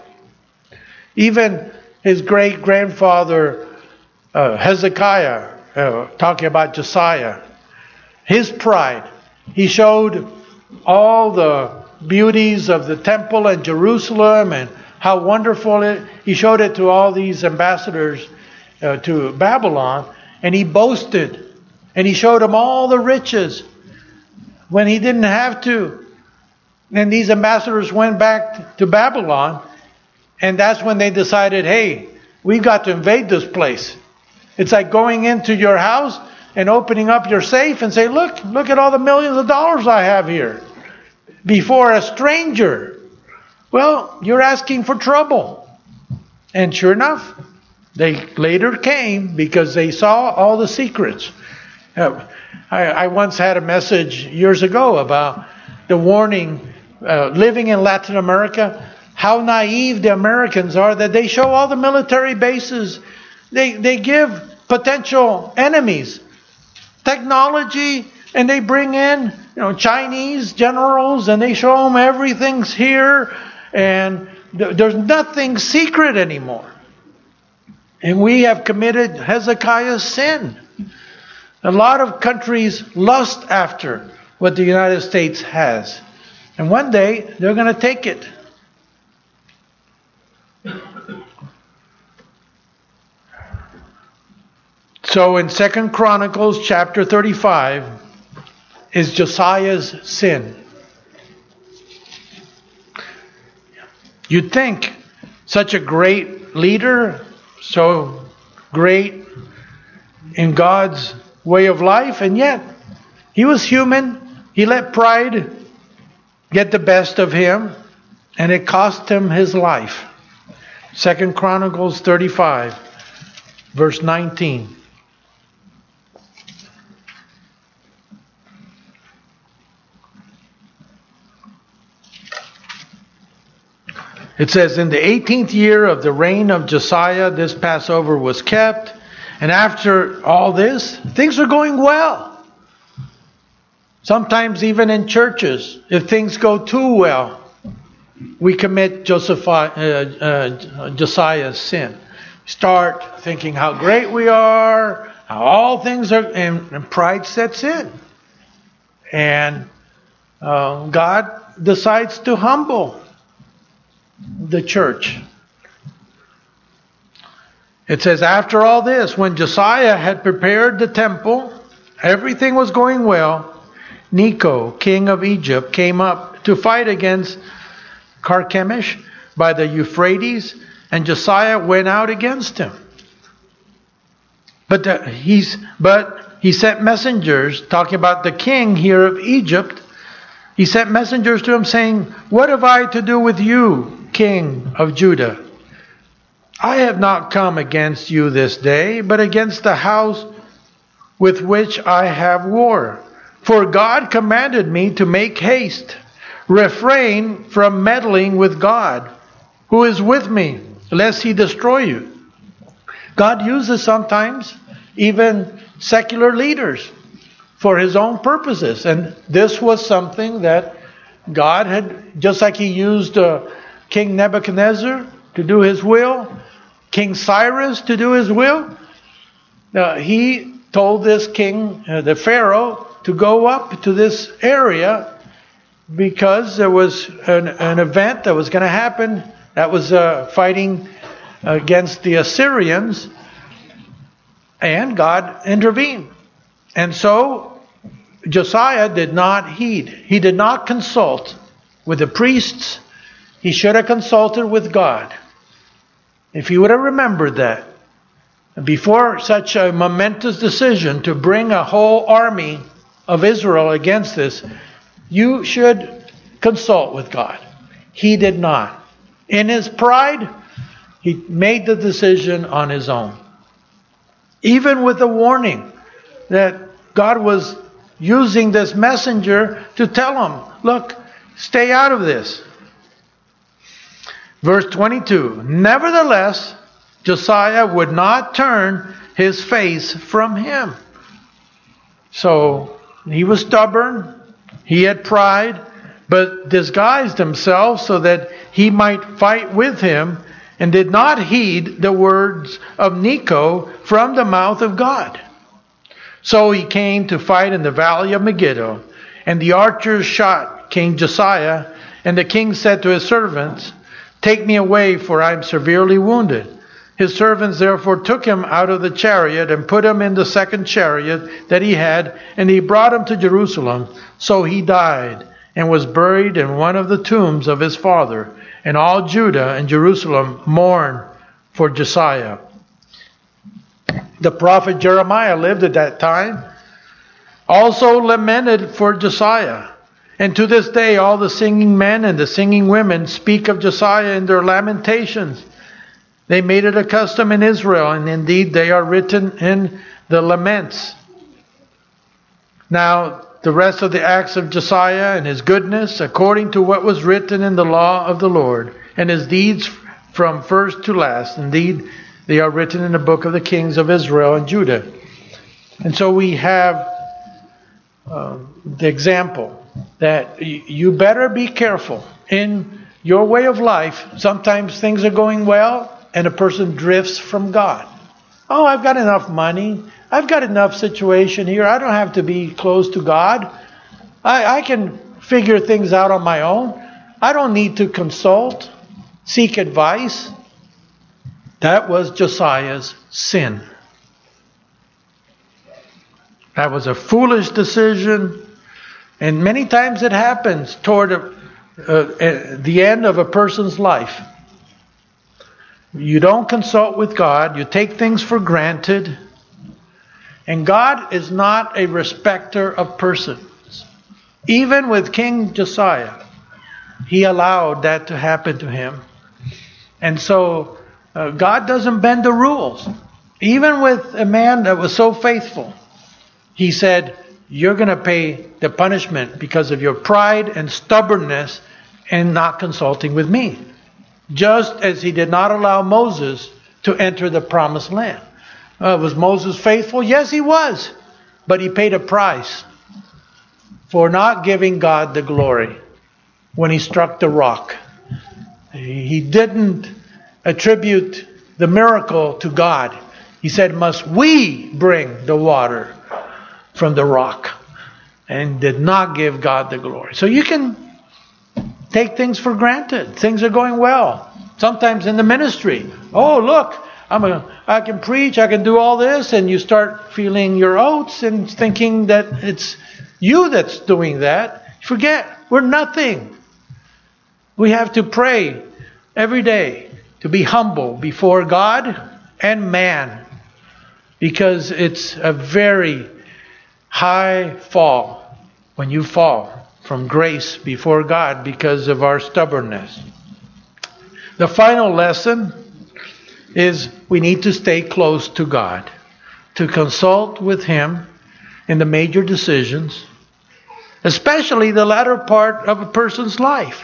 Even his great-grandfather uh, Hezekiah, uh, talking about Josiah, his pride. He showed all the beauties of the temple and Jerusalem and how wonderful it. He showed it to all these ambassadors uh, to Babylon, and he boasted, and he showed them all the riches when he didn't have to. And these ambassadors went back to Babylon, and that's when they decided, hey, we've got to invade this place. It's like going into your house and opening up your safe and say, look, look at all the millions of dollars I have here. Before a stranger. Well, you're asking for trouble. And sure enough, they later came because they saw all the secrets. Uh, I, I once had a message years ago about the warning, uh, living in Latin America, how naive the Americans are that they show all the military bases. They, they give potential enemies technology, and they bring in, you know, Chinese generals, and they show them everything's here, and th- there's nothing secret anymore. And we have committed Hezekiah's sin. A lot of countries lust after what the United States has, and one day they're going to take it. So in Second Chronicles chapter thirty-five is Josiah's sin. You'd think such a great leader, so great in God's way of life, and yet he was human. He let pride get the best of him, and it cost him his life. Second Chronicles thirty-five, verse nineteen. It says, in the eighteenth year of the reign of Josiah, this Passover was kept. And after all this, things are going well. Sometimes even in churches, if things go too well, we commit Joseph, uh, uh, Josiah's sin. Start thinking how great we are, how all things are, and, and pride sets in. And uh, God decides to humble the church. It says, after all this, when Josiah had prepared the temple, everything was going well. Necho, king of Egypt, came up to fight against Carchemish by the Euphrates, and Josiah went out against him. But the, he's but he sent messengers, talking about the king here of Egypt. He sent messengers to him saying, what have I to do with you, King of Judah? I have not come against you this day, but against the house with which I have war. For God commanded me to make haste. Refrain from meddling with God, who is with me, lest he destroy you. God uses sometimes even secular leaders for his own purposes. And this was something that God had, just like he used uh, King Nebuchadnezzar to do his will, King Cyrus to do his will. Uh, he told this king, uh, the Pharaoh, to go up to this area because there was an, an event that was going to happen that was uh, fighting against the Assyrians, and God intervened. And so Josiah did not heed. He did not consult with the priests. He should have consulted with God. If he would have remembered that, before such a momentous decision to bring a whole army of Israel against this, you should consult with God. He did not. In his pride, he made the decision on his own. Even with a warning that God was using this messenger to tell him, look, stay out of this. Verse twenty-two, nevertheless, Josiah would not turn his face from him. So he was stubborn, he had pride, but disguised himself so that he might fight with him, and did not heed the words of Necho from the mouth of God. So he came to fight in the valley of Megiddo, and the archers shot King Josiah, and the king said to his servants, take me away, for I am severely wounded. His servants therefore took him out of the chariot and put him in the second chariot that he had, and he brought him to Jerusalem. So he died and was buried in one of the tombs of his father. And all Judah and Jerusalem mourned for Josiah. The prophet Jeremiah lived at that time, also lamented for Josiah. And to this day all the singing men and the singing women speak of Josiah in their lamentations. They made it a custom in Israel, and indeed they are written in the laments. Now, the rest of the acts of Josiah and his goodness, according to what was written in the law of the Lord, and his deeds from first to last, indeed they are written in the book of the kings of Israel and Judah. And so we have uh, the example that you better be careful in your way of life. Sometimes things are going well, and a person drifts from God. Oh, I've got enough money. I've got enough situation here. I don't have to be close to God. I, I can figure things out on my own. I don't need to consult, seek advice. That was Josiah's sin. That was a foolish decision. And many times it happens toward a, uh, the end of a person's life. You don't consult with God. You take things for granted. And God is not a respecter of persons. Even with King Josiah, he allowed that to happen to him. And so uh, God doesn't bend the rules. Even with a man that was so faithful, he said, you're going to pay the punishment because of your pride and stubbornness and not consulting with me. Just as he did not allow Moses to enter the promised land. Uh, was Moses faithful? Yes, he was. But he paid a price for not giving God the glory when he struck the rock. He didn't attribute the miracle to God. He said, must we bring the water from the rock? And did not give God the glory. So you can take things for granted. Things are going well. Sometimes in the ministry. Oh, look, I'm a, I can preach, I can do all this. And you start feeling your oats and thinking that it's you that's doing that. Forget, we're nothing. We have to pray every day to be humble before God and man. Because it's a very high fall when you fall from grace before God because of our stubbornness. The final lesson is we need to stay close to God, to consult with Him in the major decisions, especially the latter part of a person's life,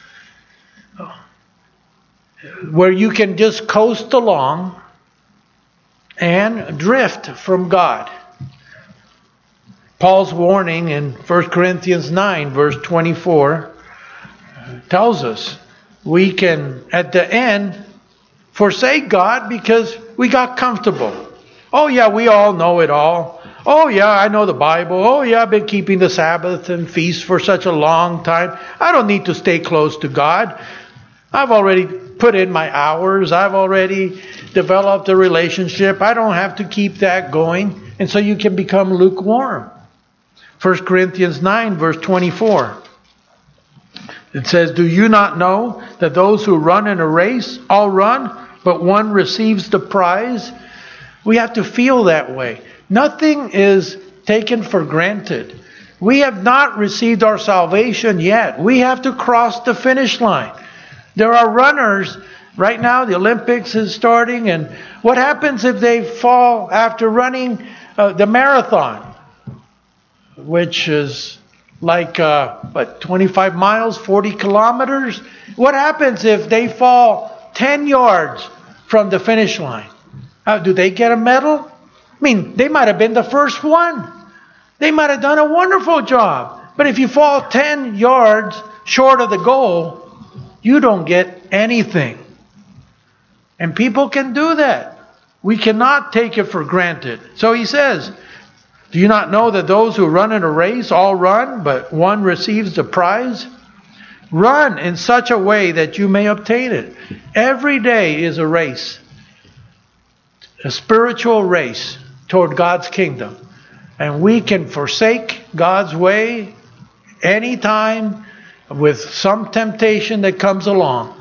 where you can just coast along and drift from God. Paul's warning in First Corinthians nine, verse twenty-four, tells us we can, at the end, forsake God because we got comfortable. Oh yeah, we all know it all. Oh yeah, I know the Bible. Oh yeah, I've been keeping the Sabbath and feast for such a long time. I don't need to stay close to God. I've already put in my hours. I've already developed a relationship. I don't have to keep that going. And so you can become lukewarm. First Corinthians nine, verse twenty-four. It says, do you not know that those who run in a race all run, but one receives the prize? We have to feel that way. Nothing is taken for granted. We have not received our salvation yet. We have to cross the finish line. There are runners. Right now, the Olympics is starting. And what happens if they fall after running uh, the marathon? Which is like, uh, what, twenty-five miles, forty kilometers? What happens if they fall ten yards from the finish line? Uh, do they get a medal? I mean, they might have been the first one. They might have done a wonderful job. But if you fall ten yards short of the goal, you don't get anything. And people can do that. We cannot take it for granted. So he says, do you not know that those who run in a race all run, but one receives the prize? Run in such a way that you may obtain it. Every day is a race. A spiritual race toward God's kingdom. And we can forsake God's way anytime with some temptation that comes along.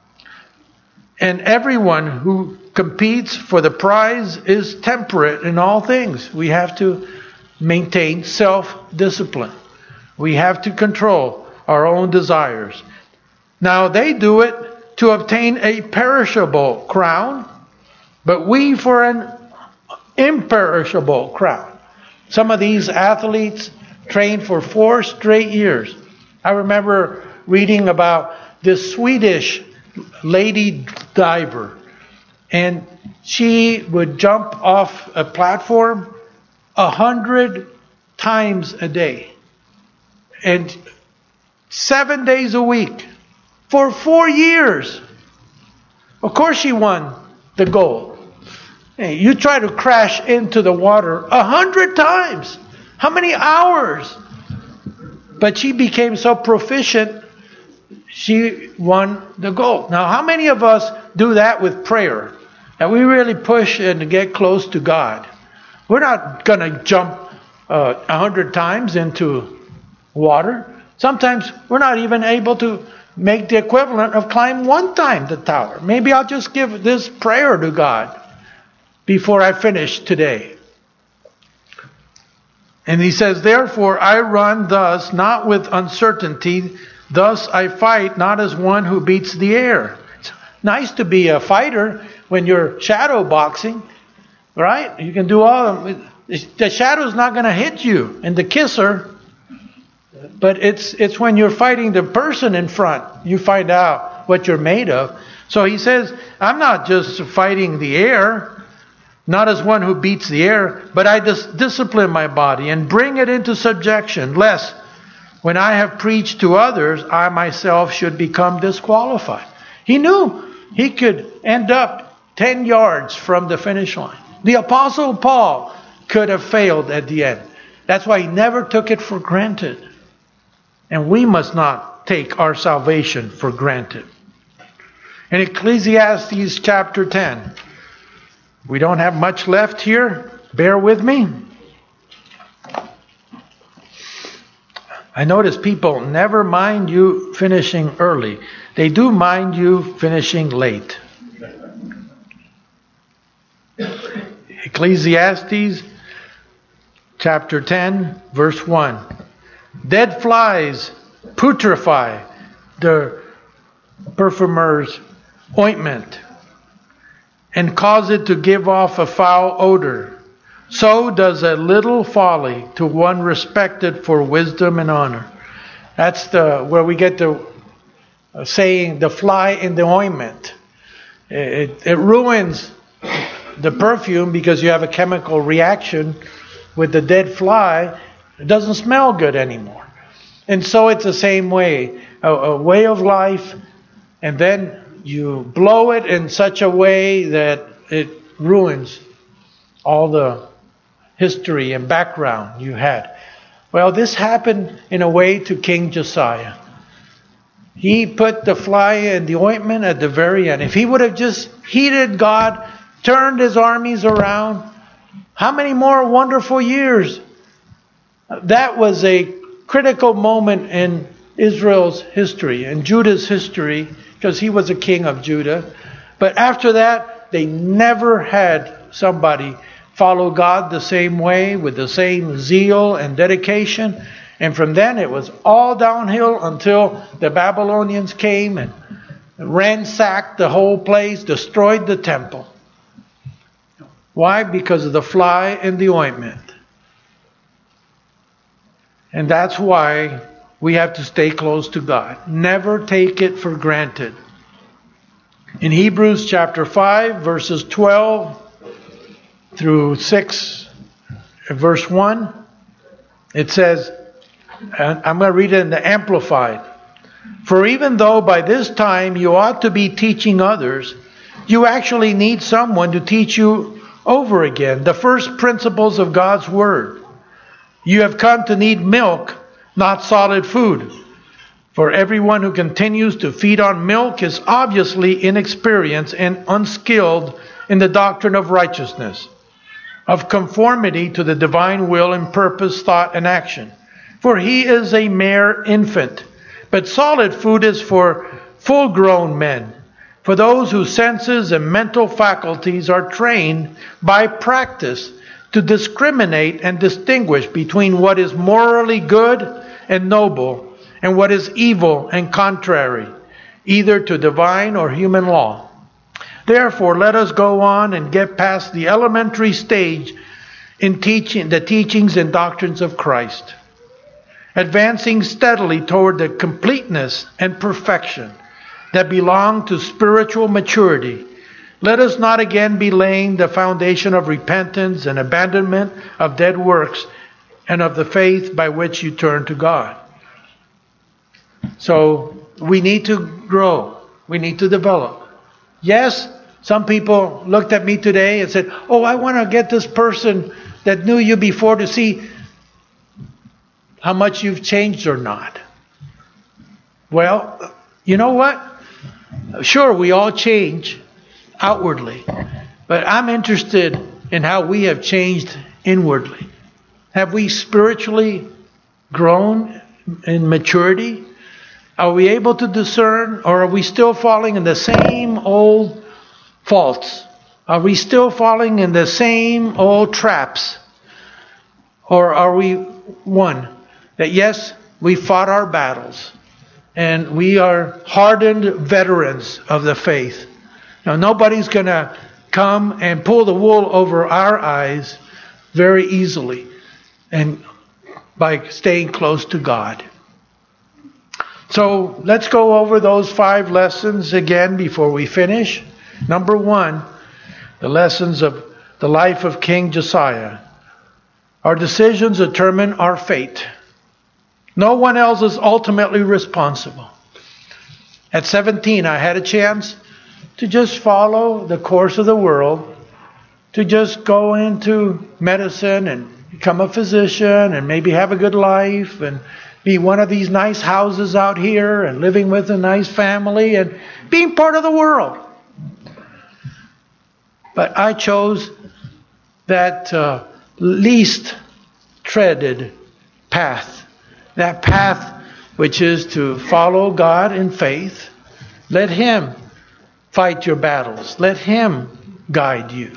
And everyone who competes for the prize is temperate in all things. We have to maintain self-discipline. We have to control our own desires. Now they do it to obtain a perishable crown, but we for an imperishable crown. Some of these athletes trained for four straight years. I remember reading about this Swedish lady diver, and she would jump off a platform a hundred times a day, and seven days a week for four years. Of course, she won the gold. Hey, you try to crash into the water a hundred times. How many hours? But she became so proficient, she won the gold. Now, how many of us do that with prayer? And we really push and get close to God. We're not going to jump uh, a hundred times into water. Sometimes we're not even able to make the equivalent of climb one time the tower. Maybe I'll just give this prayer to God before I finish today. And he says, therefore I run thus, not with uncertainty. Thus I fight, not as one who beats the air. It's nice to be a fighter when you're shadow boxing, right? You can do all. The shadow's not going to hit you and the kisser, but it's it's when you're fighting the person in front, you find out what you're made of. So he says, I'm not just fighting the air, not as one who beats the air, but I dis- discipline my body and bring it into subjection, lest when I have preached to others, I myself should become disqualified. He knew he could end up ten yards from the finish line. The Apostle Paul could have failed at the end. That's why he never took it for granted. And we must not take our salvation for granted. In Ecclesiastes chapter ten, we don't have much left here. Bear with me. I notice people never mind you finishing early. They do mind you finishing late. Ecclesiastes chapter ten, verse one. Dead flies putrefy the perfumer's ointment and cause it to give off a foul odor. So does a little folly to one respected for wisdom and honor. That's the where we get the uh, saying, the fly in the ointment. It, it ruins the perfume because you have a chemical reaction with the dead fly. It doesn't smell good anymore. And so it's the same way. A, a way of life, and then you blow it in such a way that it ruins all the history and background you had. Well, this happened in a way to King Josiah. He put the fly in the ointment at the very end. If he would have just heeded God, turned his armies around, how many more wonderful years? That was a critical moment in Israel's history and Judah's history, because he was a king of Judah. But after that, they never had somebody follow God the same way with the same zeal and dedication. And from then it was all downhill until the Babylonians came and ransacked the whole place, destroyed the temple. Why? Because of the fly in the ointment. And that's why we have to stay close to God. Never take it for granted. In Hebrews chapter five, verses twelve through six, verse one, it says, and I'm going to read it in the Amplified. For even though by this time you ought to be teaching others, you actually need someone to teach you over again the first principles of God's Word. You have come to need milk, not solid food. For everyone who continues to feed on milk is obviously inexperienced and unskilled in the doctrine of righteousness, of conformity to the divine will and purpose, thought, and action. For he is a mere infant. But solid food is for full-grown men, for those whose senses and mental faculties are trained by practice to discriminate and distinguish between what is morally good and noble and what is evil and contrary, either to divine or human law. Therefore, let us go on and get past the elementary stage in teaching the teachings and doctrines of Christ, advancing steadily toward the completeness and perfection that belong to spiritual maturity. Let us not again be laying the foundation of repentance and abandonment of dead works and of the faith by which you turn to God. So we need to grow. We need to develop. Yes, some people looked at me today and said, oh, I want to get this person that knew you before to see how much you've changed or not. Well, you know what? Sure, we all change outwardly, but I'm interested in how we have changed inwardly. Have we spiritually grown in maturity? Are we able to discern, or are we still falling in the same old faults? Are we still falling in the same old traps? Or are we one that, yes, we fought our battles and we are hardened veterans of the faith? Now, nobody's going to come and pull the wool over our eyes very easily, and by staying close to God. So let's go over those five lessons again before we finish. Number one, the lessons of the life of King Josiah. Our decisions determine our fate. No one else is ultimately responsible. At seventeen, I had a chance to just follow the course of the world, to just go into medicine and become a physician and maybe have a good life and be one of these nice houses out here and living with a nice family and being part of the world. But I chose that uh, least treaded path. That path which is to follow God in faith. Let Him fight your battles. Let Him guide you.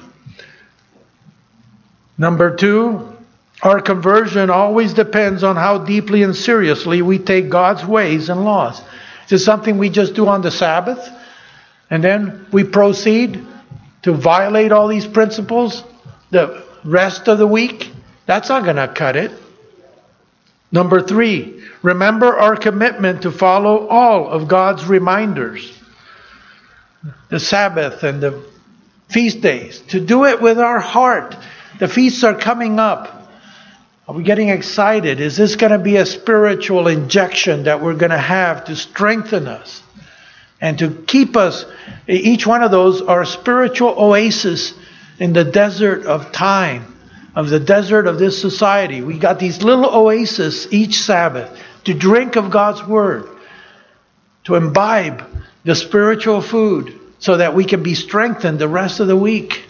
Number two, our conversion always depends on how deeply and seriously we take God's ways and laws. Is it something we just do on the Sabbath and then we proceed to violate all these principles the rest of the week? That's not going to cut it. Number three, remember our commitment to follow all of God's reminders. The Sabbath and the feast days. To do it with our heart. The feasts are coming up. Are we getting excited? Is this going to be a spiritual injection that we're going to have to strengthen us and to keep us? Each one of those are spiritual oases in the desert of time, of the desert of this society. We got these little oases each Sabbath to drink of God's Word, to imbibe the spiritual food so that we can be strengthened the rest of the week.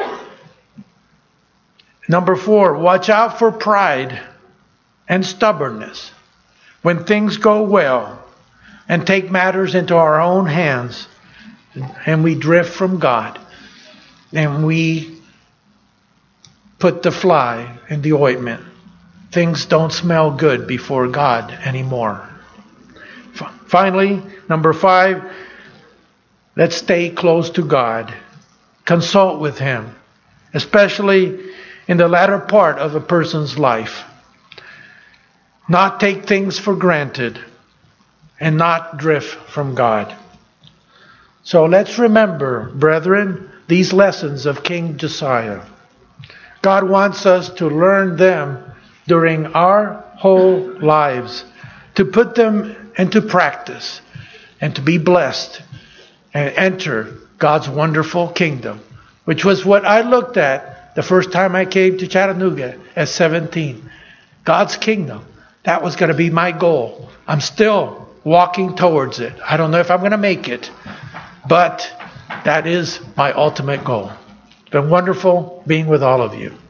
Number four, watch out for pride and stubbornness when things go well and take matters into our own hands and we drift from God and we put the fly in the ointment. Things don't smell good before God anymore. F- finally, number five, let's stay close to God. Consult with Him, especially in the latter part of a person's life. Not take things for granted and not drift from God. So let's remember, brethren, these lessons of King Josiah. God wants us to learn them during our whole lives, to put them into practice and to be blessed and enter God's wonderful kingdom, which was what I looked at the first time I came to Chattanooga at seventeen. God's kingdom. That was going to be my goal. I'm still walking towards it. I don't know if I'm going to make it, but that is my ultimate goal. It's been wonderful being with all of you.